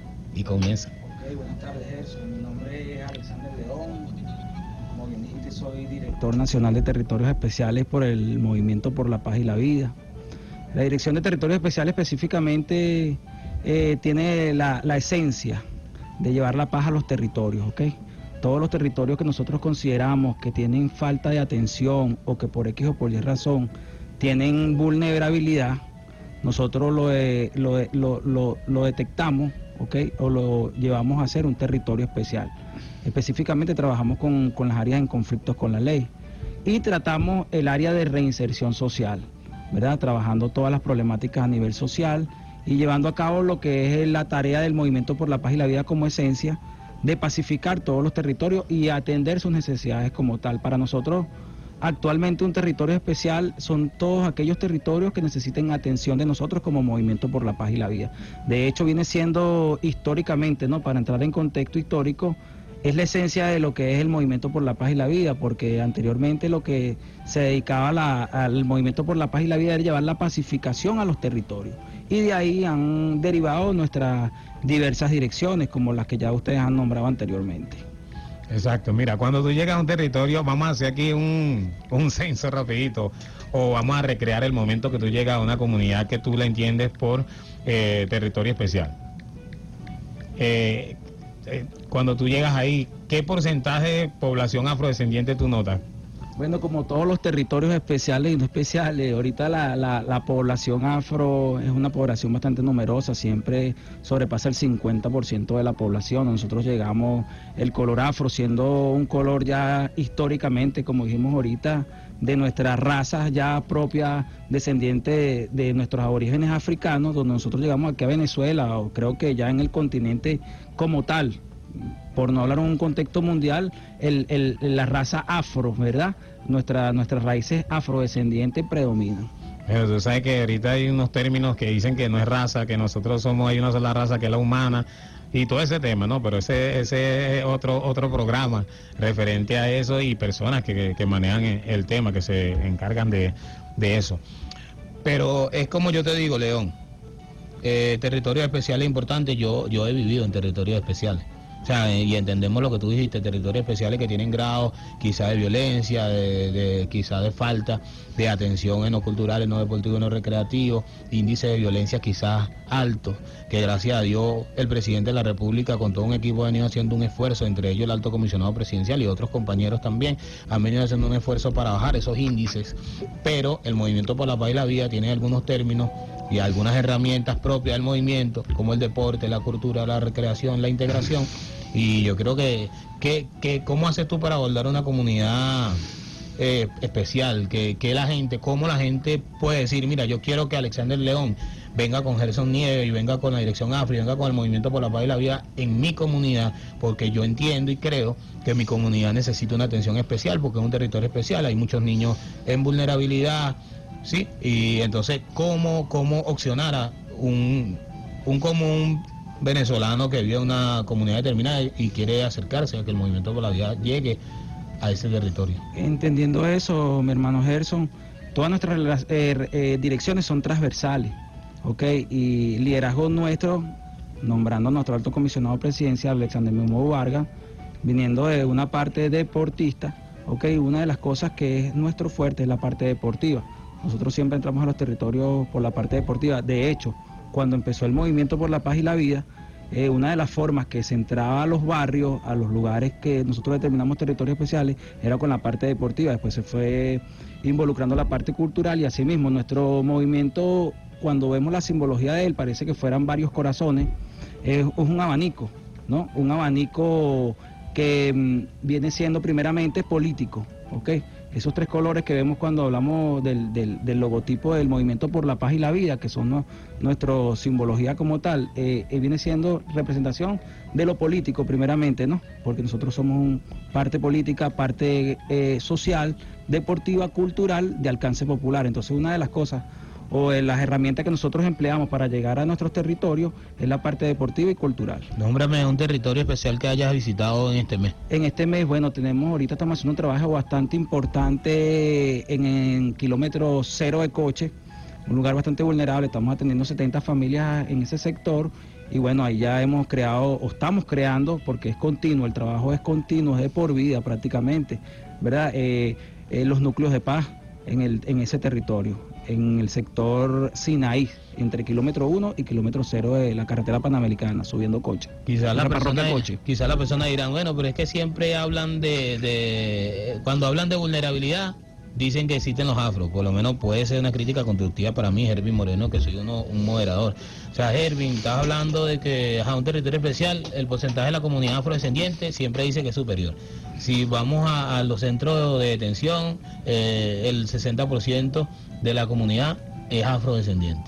y comienza. Ok, buenas tardes, Gerson. Mi nombre es Alexander León. Como bien dijiste, soy director nacional de territorios especiales por el Movimiento por la Paz y la Vida. La Dirección de Territorios Especiales específicamente eh, tiene la, la esencia de llevar la paz a los territorios, ¿ok? Todos los territorios que nosotros consideramos que tienen falta de atención o que por X o por Y razón tienen vulnerabilidad, nosotros lo, eh, lo, lo, lo, lo detectamos, ¿ok? O lo llevamos a ser un territorio especial. Específicamente trabajamos con, con las áreas en conflictos con la ley y tratamos el área de reinserción social, ¿verdad? Trabajando todas las problemáticas a nivel social y llevando a cabo lo que es la tarea del Movimiento por la Paz y la Vida como esencia, de pacificar todos los territorios y atender sus necesidades como tal. Para nosotros, actualmente un territorio especial son todos aquellos territorios que necesiten atención de nosotros como Movimiento por la Paz y la Vida. De hecho, viene siendo históricamente, ¿no? Para entrar en contexto histórico, es la esencia de lo que es el Movimiento por la Paz y la Vida, porque anteriormente lo que se dedicaba la, al Movimiento por la Paz y la Vida era llevar la pacificación a los territorios. Y de ahí han derivado nuestras diversas direcciones, como las que ya ustedes han nombrado anteriormente. Exacto, mira, cuando tú llegas a un territorio, vamos a hacer aquí un, un censo rapidito, o vamos a recrear el momento que tú llegas a una comunidad que tú la entiendes por eh, territorio especial. Eh, eh, cuando tú llegas ahí, ¿qué porcentaje de población afrodescendiente tú notas? Bueno, como todos los territorios especiales y no especiales, ahorita la, la, la población afro es una población bastante numerosa, siempre sobrepasa el cincuenta por ciento de la población. Nosotros llegamos, el color afro siendo un color ya históricamente, como dijimos ahorita, de nuestras razas ya propias, descendientes de, de nuestros aborígenes africanos, donde nosotros llegamos aquí a Venezuela, o creo que ya en el continente como tal, por no hablar en un contexto mundial, el, el, la raza afro, ¿verdad? Nuestra, nuestras raíces afrodescendientes predominan. Pero tú sabes que ahorita hay unos términos que dicen que no es raza, que nosotros somos, hay una sola raza que es la humana, y todo ese tema, ¿no? Pero ese, ese es otro, otro programa referente a eso y personas que, que, que manejan el tema, que se encargan de, de eso. Pero es como yo te digo, León, eh, territorios especiales importantes, yo, yo he vivido en territorios especiales. O sea, y entendemos lo que tú dijiste, territorios especiales que tienen grados quizá de violencia, de, de quizá de falta de atención en lo cultural, en lo deportivo, en lo recreativo, índice de violencia quizás alto, que gracias a Dios el presidente de la República con todo un equipo ha venido haciendo un esfuerzo, entre ellos el alto comisionado presidencial y otros compañeros también, han venido haciendo un esfuerzo para bajar esos índices, pero el Movimiento por la Paz y la Vida tiene algunos términos y algunas herramientas propias del movimiento, como el deporte, la cultura, la recreación, la integración, y yo creo que, que, que ¿cómo haces tú para abordar una comunidad eh, especial? Que, que la gente, ¿cómo la gente puede decir, mira, yo quiero que Alexander León venga con Gerson Nieves y venga con la Dirección Afro y venga con el Movimiento por la Paz y la Vida en mi comunidad, porque yo entiendo y creo que mi comunidad necesita una atención especial, porque es un territorio especial, hay muchos niños en vulnerabilidad, ¿sí? Y entonces, ¿cómo, cómo opcionar a un, un común venezolano que vive en una comunidad determinada y quiere acercarse a que el Movimiento por la Vida llegue a ese territorio. Entendiendo eso, mi hermano Gerson, todas nuestras eh, eh, direcciones son transversales, ¿ok? Y liderazgo nuestro, nombrando a nuestro alto comisionado presidencial, Alexander Memo Vargas, viniendo de una parte deportista, ¿ok? Una de las cosas que es nuestro fuerte es la parte deportiva. Nosotros siempre entramos a los territorios por la parte deportiva. De hecho, cuando empezó el movimiento por la paz y la vida, eh, una de las formas que se entraba a los barrios, a los lugares que nosotros determinamos territorios especiales, era con la parte deportiva. Después se fue involucrando la parte cultural y asimismo nuestro movimiento, cuando vemos la simbología de él, parece que fueran varios corazones, es, es un abanico, ¿no? Un abanico que mmm, viene siendo primeramente político, ¿ok? Esos tres colores que vemos cuando hablamos del, del, del logotipo del Movimiento por la Paz y la Vida, que son no, nuestra simbología como tal, eh, eh, viene siendo representación de lo político primeramente, ¿no? Porque nosotros somos un, parte política, parte eh, social, deportiva, cultural, de alcance popular. Entonces una de las cosas o de las herramientas que nosotros empleamos para llegar a nuestros territorios es la parte deportiva y cultural. Nómbrame un territorio especial que hayas visitado en este mes. En este mes, bueno, tenemos, ahorita estamos haciendo un trabajo bastante importante en el kilómetro cero de Coche, un lugar bastante vulnerable, estamos atendiendo setenta familias en ese sector y bueno, ahí ya hemos creado, o estamos creando, porque es continuo, el trabajo es continuo, es de por vida prácticamente, ¿verdad? Eh, eh, los núcleos de paz en, el, en ese territorio, en el sector Sinaí, entre kilómetro uno y kilómetro cero de la carretera panamericana, subiendo Coche. Quizá la, persona, quizá la persona dirán, bueno, pero es que siempre hablan de, de, cuando hablan de vulnerabilidad, dicen que existen los afros, por lo menos puede ser una crítica constructiva para mí, Hervin Moreno, que soy uno, un moderador. O sea, Hervin, estás hablando de que a un territorio especial, el porcentaje de la comunidad afrodescendiente siempre dice que es superior. Si vamos a, a los centros de detención, eh, el sesenta por ciento de la comunidad es afrodescendiente.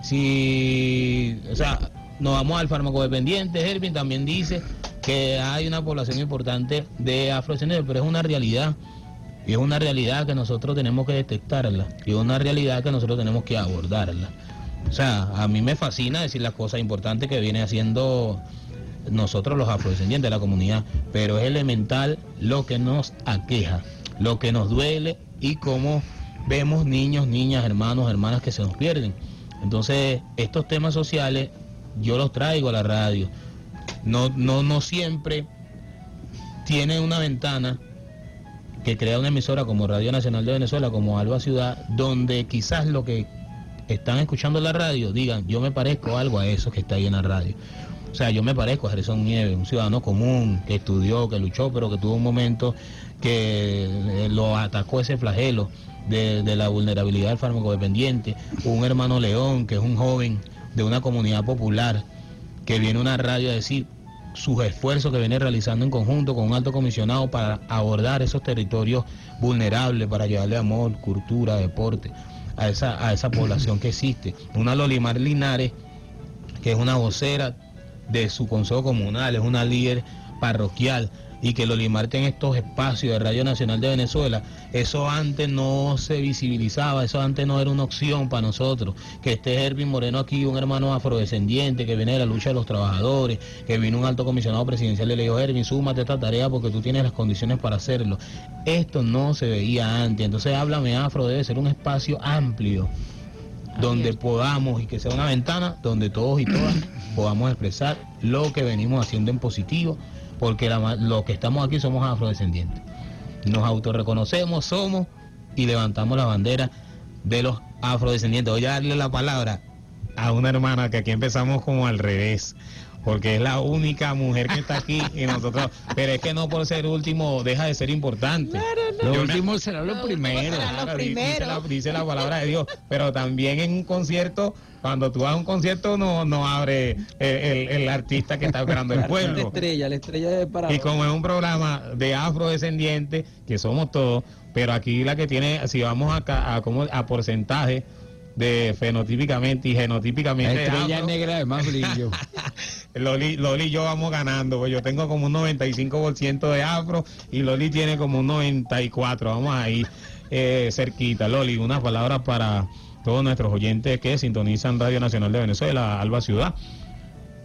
Si, o sea, nos vamos al farmacodependiente, Hervin también dice que hay una población importante de afrodescendientes, pero es una realidad. Y es una realidad que nosotros tenemos que detectarla. Y es una realidad que nosotros tenemos que abordarla. O sea, a mí me fascina decir las cosas importantes que viene haciendo nosotros los afrodescendientes de la comunidad. Pero es elemental lo que nos aqueja, lo que nos duele y cómo vemos niños, niñas, hermanos, hermanas que se nos pierden. Entonces, estos temas sociales yo los traigo a la radio. No, no, no siempre tiene una ventana que crea una emisora como Radio Nacional de Venezuela, como Alba Ciudad, donde quizás lo que están escuchando en la radio digan, yo me parezco algo a eso que está ahí en la radio. O sea, yo me parezco a Gerson Nieves, un ciudadano común, que estudió, que luchó, pero que tuvo un momento que lo atacó ese flagelo de, de la vulnerabilidad del farmacodependiente. Un hermano León, que es un joven de una comunidad popular, que viene a una radio a decir sus esfuerzos que viene realizando en conjunto con un alto comisionado para abordar esos territorios vulnerables, para llevarle amor, cultura, deporte a esa, a esa población que existe. Una Lolimar Linares, que es una vocera de su consejo comunal, es una líder parroquial, y que Lolimar tenga estos espacios de Radio Nacional de Venezuela, eso antes no se visibilizaba, eso antes no era una opción para nosotros. Que esté Hervin Moreno aquí, un hermano afrodescendiente que viene de la lucha de los trabajadores, que vino un alto comisionado presidencial y le dijo, Hervin, súmate a esta tarea porque tú tienes las condiciones para hacerlo. Esto no se veía antes. Entonces Háblame Afro debe ser un espacio amplio donde podamos, y que sea una ventana donde todos y todas podamos expresar lo que venimos haciendo en positivo, porque la, lo que estamos aquí somos afrodescendientes. Nos autorreconocemos, somos y levantamos la bandera de los afrodescendientes. Voy a darle la palabra a una hermana que aquí empezamos como al revés, porque es la única mujer que está aquí y nosotros, pero es que no por ser último deja de ser importante. No, no. Lo último será lo primero. Será lo primero. Dice, la, dice la palabra de Dios, pero también en un concierto, cuando tú vas a un concierto no, no abre el, el, el artista que está esperando el pueblo. La estrella, la estrella de parado. Y como es un programa de afrodescendientes, que somos todos, pero aquí la que tiene, si vamos a, a, como, a porcentaje de fenotípicamente y genotípicamente. La estrella afro, negra de más brillo. Loli, Loli y yo vamos ganando, pues yo tengo como un noventa y cinco por ciento de afro y Loli tiene como un noventa y cuatro por ciento, vamos ahí eh, cerquita. Loli, unas palabras para todos nuestros oyentes que sintonizan Radio Nacional de Venezuela, Alba Ciudad.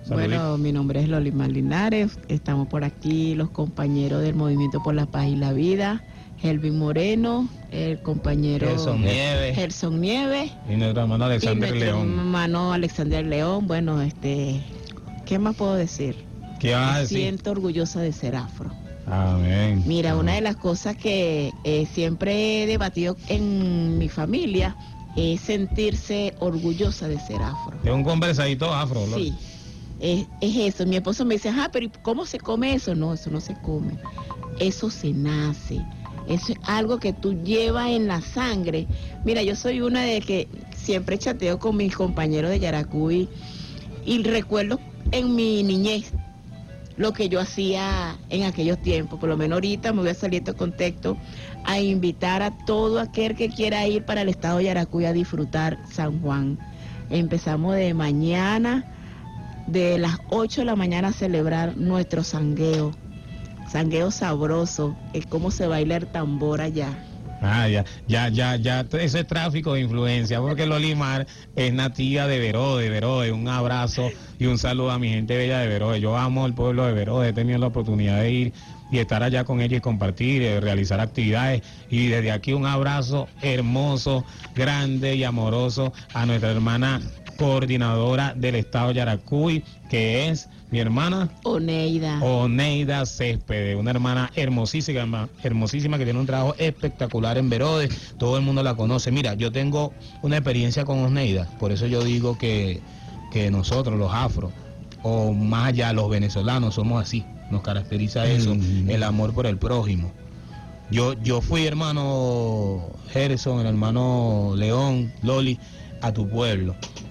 Bueno, mi nombre es Lolimar Linares, estamos por aquí los compañeros del Movimiento por la Paz y la Vida, Helvin Moreno, el compañero Gerson Nieves. Gerson Nieves Y nuestro hermano Alexander y nuestro León. hermano Alexander León. Bueno, este, ¿qué más puedo decir? ¿Qué vas a Me decir? siento orgullosa de ser afro. Amén. Mira, una de las cosas que eh, siempre he debatido en mi familia es sentirse orgullosa de ser afro. Es un conversadito afro, ¿no? Sí, es, es eso. Mi esposo me dice, ah, pero ¿y cómo se come eso? No, eso no se come. Eso se nace. Eso es algo que tú llevas en la sangre. Mira, yo soy una de que siempre chateo con mis compañeros de Yaracuy y recuerdo en mi niñez lo que yo hacía en aquellos tiempos. Por lo menos ahorita me voy a salir de este contexto a invitar a todo aquel que quiera ir para el estado de Yaracuy a disfrutar San Juan. Empezamos de mañana, de las ocho de la mañana a celebrar nuestro sangueo. Sangueo sabroso, es como se baila el tambor allá. Ah, ya, ya, ya, ya, ese es tráfico de influencia, porque Lolimar es nativa de Verode, de Verode. Un abrazo y un saludo a mi gente bella de Verode. Yo amo el pueblo de Verode, he tenido la oportunidad de ir y estar allá con ellos y compartir, eh, realizar actividades. Y desde aquí un abrazo hermoso, grande y amoroso a nuestra hermana coordinadora del estado de Yaracuy, que es mi hermana Oneida. Oneida Céspedes, una hermana hermosísima, hermosísima que tiene un trabajo espectacular en Verode. Todo el mundo la conoce. Mira, yo tengo una experiencia con Oneida, por eso yo digo que, que nosotros, los afro, o más allá los venezolanos, somos así. Nos caracteriza eso, mm. el amor por el prójimo. Yo, yo fui, hermano Gerson, el hermano León, Loli, a tu pueblo.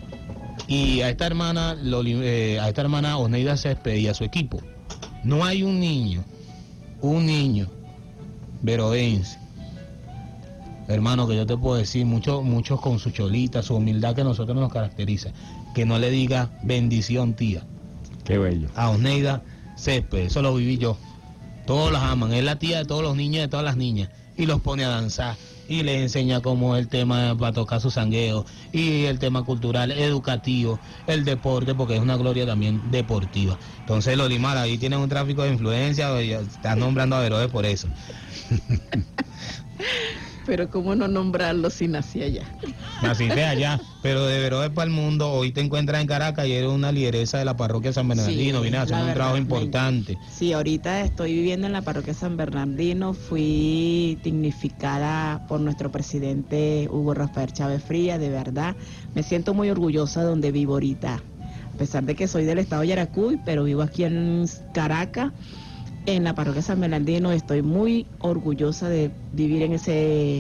Y a esta hermana, Loli, eh, a esta hermana Oneida Céspedes y a su equipo, no hay un niño, un niño verodense, hermano, que yo te puedo decir, muchos, muchos con su cholita, su humildad que a nosotros nos caracteriza, que no le diga bendición, tía. Qué bello. A Oneida Céspedes, eso lo viví yo. Todos las aman, es la tía de todos los niños y de todas las niñas, y los pone a danzar. Y les enseña cómo el tema para tocar su sangueo, y el tema cultural, educativo, el deporte, porque es una gloria también deportiva. Entonces, Lolimar, ahí tienen un tráfico de influencia, están nombrando a Verode por eso. Pero cómo no nombrarlo si nací allá. Naciste allá, pero de Verode para el mundo. Hoy te encuentras en Caracas y eres una lideresa de la parroquia San Bernardino. Sí, vienes haciendo un trabajo importante. Sí, ahorita estoy viviendo en la parroquia San Bernardino. Fui dignificada por nuestro presidente Hugo Rafael Chávez Frías. De verdad, me siento muy orgullosa de donde vivo ahorita. A pesar de que soy del estado de Yaracuy, pero vivo aquí en Caracas. En la parroquia San Bernardino estoy muy orgullosa de vivir en ese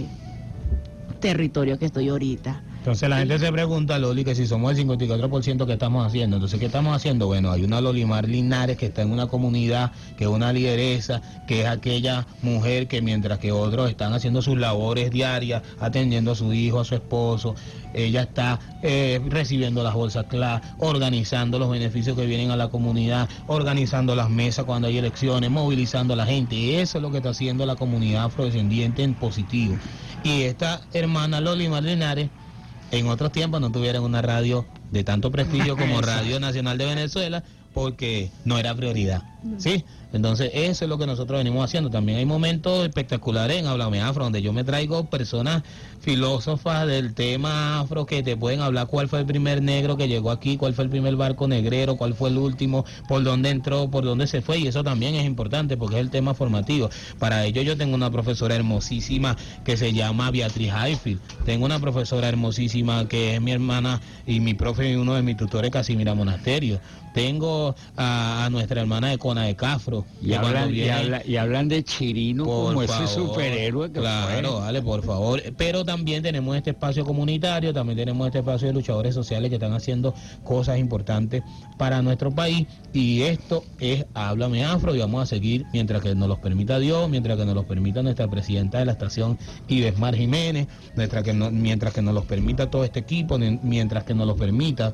territorio que estoy ahorita. Entonces la gente se pregunta, Loli, que si somos el cincuenta y cuatro por ciento, ¿qué estamos haciendo? Entonces, ¿qué estamos haciendo? Bueno, hay una Lolimar Linares que está en una comunidad, que es una lideresa, que es aquella mujer que mientras que otros están haciendo sus labores diarias, atendiendo a su hijo, a su esposo, ella está eh, recibiendo las bolsas C L A, organizando los beneficios que vienen a la comunidad, organizando las mesas cuando hay elecciones, movilizando a la gente. Y eso es lo que está haciendo la comunidad afrodescendiente en positivo. Y esta hermana Lolimar Linares, en otros tiempos no tuvieran una radio de tanto prestigio como Radio Nacional de Venezuela, porque no era prioridad, ¿sí? Entonces eso es lo que nosotros venimos haciendo. También hay momentos espectaculares en Háblame Afro, donde yo me traigo personas filósofas del tema afro que te pueden hablar cuál fue el primer negro que llegó aquí, cuál fue el primer barco negrero, cuál fue el último, por dónde entró, por dónde se fue, y eso también es importante porque es el tema formativo. Para ello yo tengo una profesora hermosísima que se llama Beatriz Highfield, tengo una profesora hermosísima que es mi hermana y mi profe y uno de mis tutores, Casimira Monasterio. Tengo a, a nuestra hermana de Cona de Cafro. Y hablan, viene, y, habla, y hablan de Chirino como ese favor, superhéroe que claro, fue. Dale, por favor. Pero también tenemos este espacio comunitario, también tenemos este espacio de luchadores sociales que están haciendo cosas importantes para nuestro país. Y esto es Háblame Afro, y vamos a seguir mientras que nos los permita Dios, mientras que nos los permita nuestra presidenta de la estación, Ibesmar Jiménez, mientras que, no, mientras que nos los permita todo este equipo, mientras que nos los permita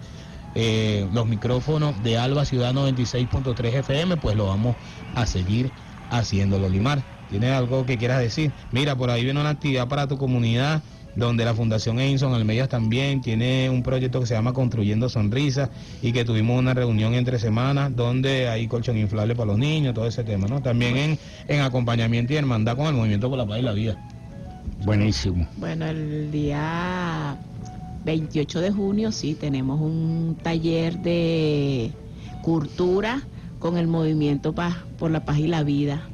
Eh, los micrófonos de Alba Ciudad noventa y seis punto tres F M, pues lo vamos a seguir haciendo. Lolimar, ¿tienes algo que quieras decir? Mira, por ahí viene una actividad para tu comunidad donde la Fundación Edinson Almeyas también tiene un proyecto que se llama Construyendo Sonrisas y que tuvimos una reunión entre semanas donde hay colchón inflable para los niños, todo ese tema, ¿no? También en, en acompañamiento y hermandad con el Movimiento por la Paz y la Vida. Buenísimo. Bueno, el día veintiocho de junio sí tenemos un taller de cultura con el Movimiento Paz por la Paz y la Vida.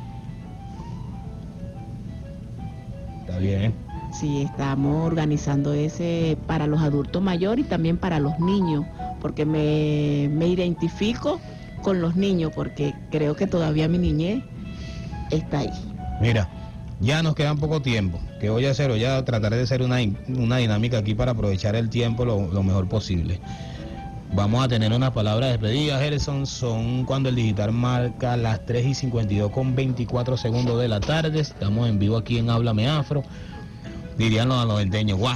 Está bien. Sí, estamos organizando ese para los adultos mayores y también para los niños, porque me, me identifico con los niños, porque creo que todavía mi niñez está ahí. Mira, ya nos queda poco tiempo. ¿Qué voy a hacer? Voy a tratar de hacer una, una dinámica aquí para aprovechar el tiempo lo, lo mejor posible. Vamos a tener unas palabras de despedida, Gerson. Son cuando el digital marca las tres y cincuenta y dos con veinticuatro segundos de la tarde. Estamos en vivo aquí en Háblame Afro. Dirían los aloventeños, guau.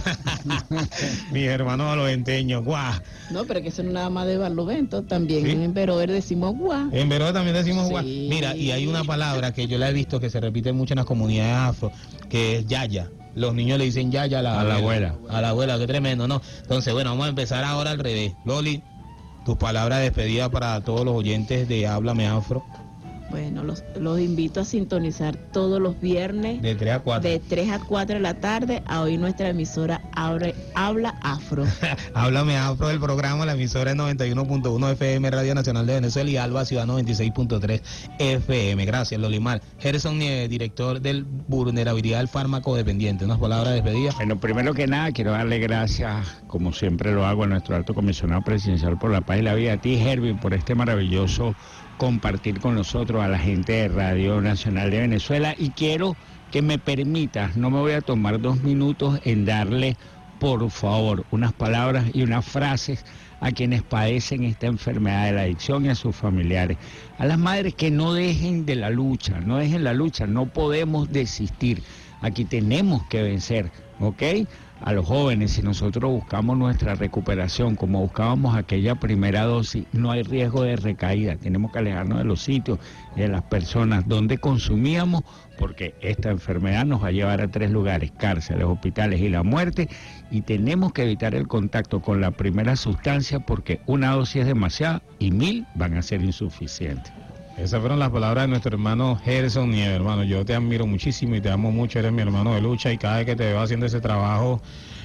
Mis hermanos aloventeños, guau. No, pero que eso no es nada más de Barlovento, también ¿Sí? en Veroer decimos guau. En Veroa también decimos Sí. guau. Mira, y hay una palabra que yo la he visto que se repite mucho en las comunidades afro, que es yaya. Los niños le dicen yaya a la, A la abuela. A la abuela, qué tremendo, ¿no? Entonces, bueno, vamos a empezar ahora al revés. Loli, tus palabras de despedida para todos los oyentes de Háblame Afro. Bueno, los, los invito a sintonizar todos los viernes De tres a cuatro. de tres a cuatro de la tarde a oír nuestra emisora Abre- Habla Afro. Háblame Afro del programa, la emisora es noventa y uno punto uno F M, Radio Nacional de Venezuela, y Alba Ciudad noventa y seis punto tres F M. Gracias, Lolimar. Gerson Nieves, director del Vulnerabilidad del Fármaco Dependiente. Unas palabras de despedida. Bueno, primero que nada, quiero darle gracias, como siempre lo hago, a nuestro alto comisionado presidencial por la paz y la vida, a ti, Hervin, por este maravilloso compartir con nosotros, a la gente de Radio Nacional de Venezuela. Y quiero que me permitas, no me voy a tomar dos minutos en darle, por favor, unas palabras y unas frases a quienes padecen esta enfermedad de la adicción y a sus familiares. A las madres que no dejen de la lucha, no dejen la lucha, no podemos desistir. Aquí tenemos que vencer, ¿ok? A los jóvenes, si nosotros buscamos nuestra recuperación como buscábamos aquella primera dosis, no hay riesgo de recaída. Tenemos que alejarnos de los sitios y de las personas donde consumíamos, porque esta enfermedad nos va a llevar a tres lugares: cárceles, hospitales y la muerte. Y tenemos que evitar el contacto con la primera sustancia, porque una dosis es demasiada y mil van a ser insuficientes. Esas fueron las palabras de nuestro hermano Gerson Nieves. Hermano, yo te admiro muchísimo y te amo mucho, eres mi hermano de lucha, y cada vez que te veo haciendo ese trabajo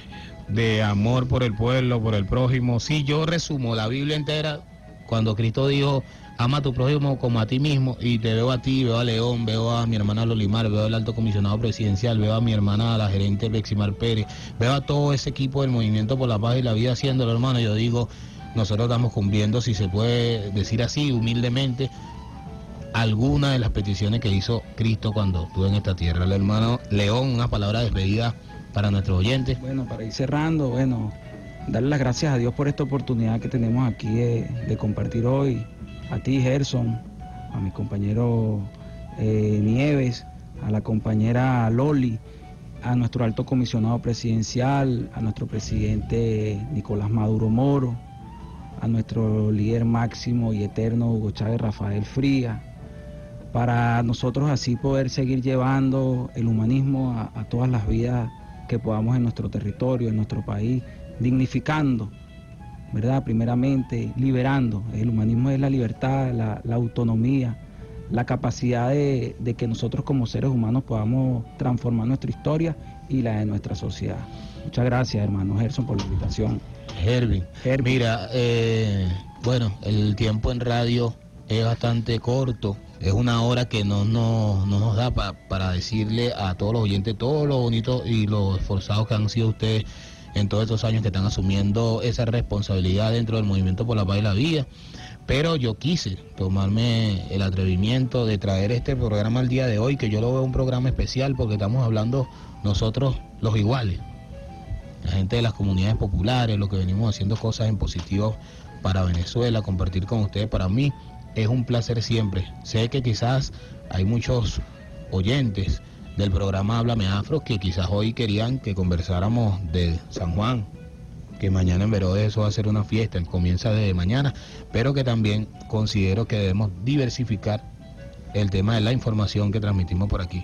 de amor por el pueblo, por el prójimo. Sí, yo resumo la Biblia entera cuando Cristo dijo, ama a tu prójimo como a ti mismo, y te veo a ti, veo a León, veo a mi hermana Lolimar, veo al alto comisionado presidencial, veo a mi hermana, la gerente Beximar Pérez, veo a todo ese equipo del Movimiento por la Paz y la Vida haciéndolo, hermano. Yo digo, nosotros estamos cumpliendo, si se puede decir así, humildemente, alguna de las peticiones que hizo Cristo cuando estuvo en esta tierra. El hermano León, una palabra de despedida para nuestros oyentes. Bueno, para ir cerrando, bueno, darle las gracias a Dios por esta oportunidad que tenemos aquí de, de compartir hoy. A ti, Gerson, a mi compañero eh, Nieves, a la compañera Loli, a nuestro alto comisionado presidencial, a nuestro presidente Nicolás Maduro Moro, a nuestro líder máximo y eterno Hugo Chávez Rafael Fría, para nosotros así poder seguir llevando el humanismo a, a todas las vidas que podamos en nuestro territorio, en nuestro país, dignificando, ¿verdad? Primeramente, liberando. El humanismo es la libertad, la, la autonomía, la capacidad de, de que nosotros como seres humanos podamos transformar nuestra historia y la de nuestra sociedad. Muchas gracias, hermano Gerson, por la invitación. Hervin, mira, eh, bueno, el tiempo en radio es bastante corto. Es una hora que no, no, no nos da pa, para decirle a todos los oyentes todo lo bonito y lo esforzados que han sido ustedes en todos estos años que están asumiendo esa responsabilidad dentro del Movimiento por la Paz y la Vida. Pero yo quise tomarme el atrevimiento de traer este programa al día de hoy, que yo lo veo un programa especial porque estamos hablando nosotros los iguales, la gente de las comunidades populares, lo que venimos haciendo cosas en positivo para Venezuela, compartir con ustedes. Para mí es un placer siempre. Sé que quizás hay muchos oyentes del programa Háblame Afro que quizás hoy querían que conversáramos de San Juan, que mañana en Verodes eso va a ser una fiesta, comienza desde mañana, pero que también considero que debemos diversificar el tema de la información que transmitimos por aquí.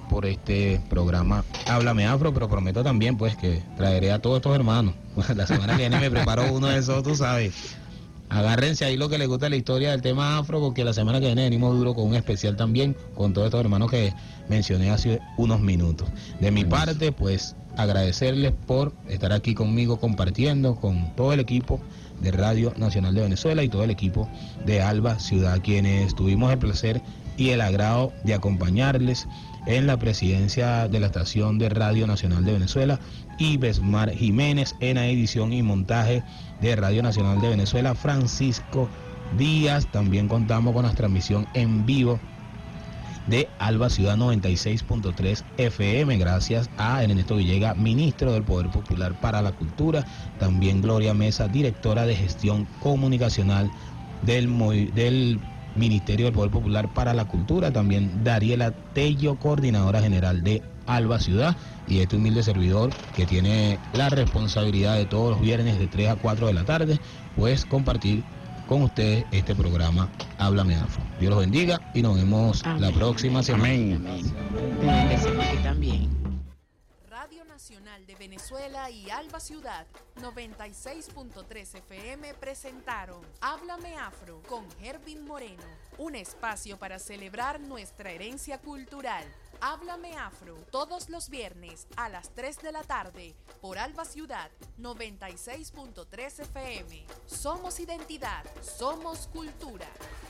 por este programa Háblame Afro, pero prometo también pues que traeré a todos estos hermanos. La semana que viene me preparo uno de esos, tú sabes. Agárrense ahí lo que les gusta la historia del tema afro, porque la semana que viene venimos duro con un especial también, con todos estos hermanos que mencioné hace unos minutos. De mi parte, pues agradecerles por estar aquí conmigo compartiendo con todo el equipo de Radio Nacional de Venezuela y todo el equipo de Alba Ciudad, quienes tuvimos el placer y el agrado de acompañarles en la presidencia de la estación de Radio Nacional de Venezuela, y Besmar Jiménez en la edición y montaje de Radio Nacional de Venezuela, Francisco Díaz. También contamos con la transmisión en vivo de Alba Ciudad noventa y seis punto tres F M, gracias a Ernesto Villegas, ministro del Poder Popular para la Cultura, también Gloria Mesa, directora de Gestión Comunicacional del, del Ministerio del Poder Popular para la Cultura, también Dariela Tello, coordinadora general de Alba Ciudad, y este humilde servidor que tiene la responsabilidad de todos los viernes de tres a cuatro de la tarde, pues compartir con ustedes este programa Háblame Afro. Dios los bendiga y nos vemos Amén. La próxima semana. Amén. Amén. También. Radio Nacional de Venezuela y Alba Ciudad noventa y seis punto tres F M presentaron Háblame Afro con Hervin Moreno, un espacio para celebrar nuestra herencia cultural. Háblame Afro, todos los viernes a las tres de la tarde por Alba Ciudad noventa y seis punto tres F M. Somos identidad, somos cultura.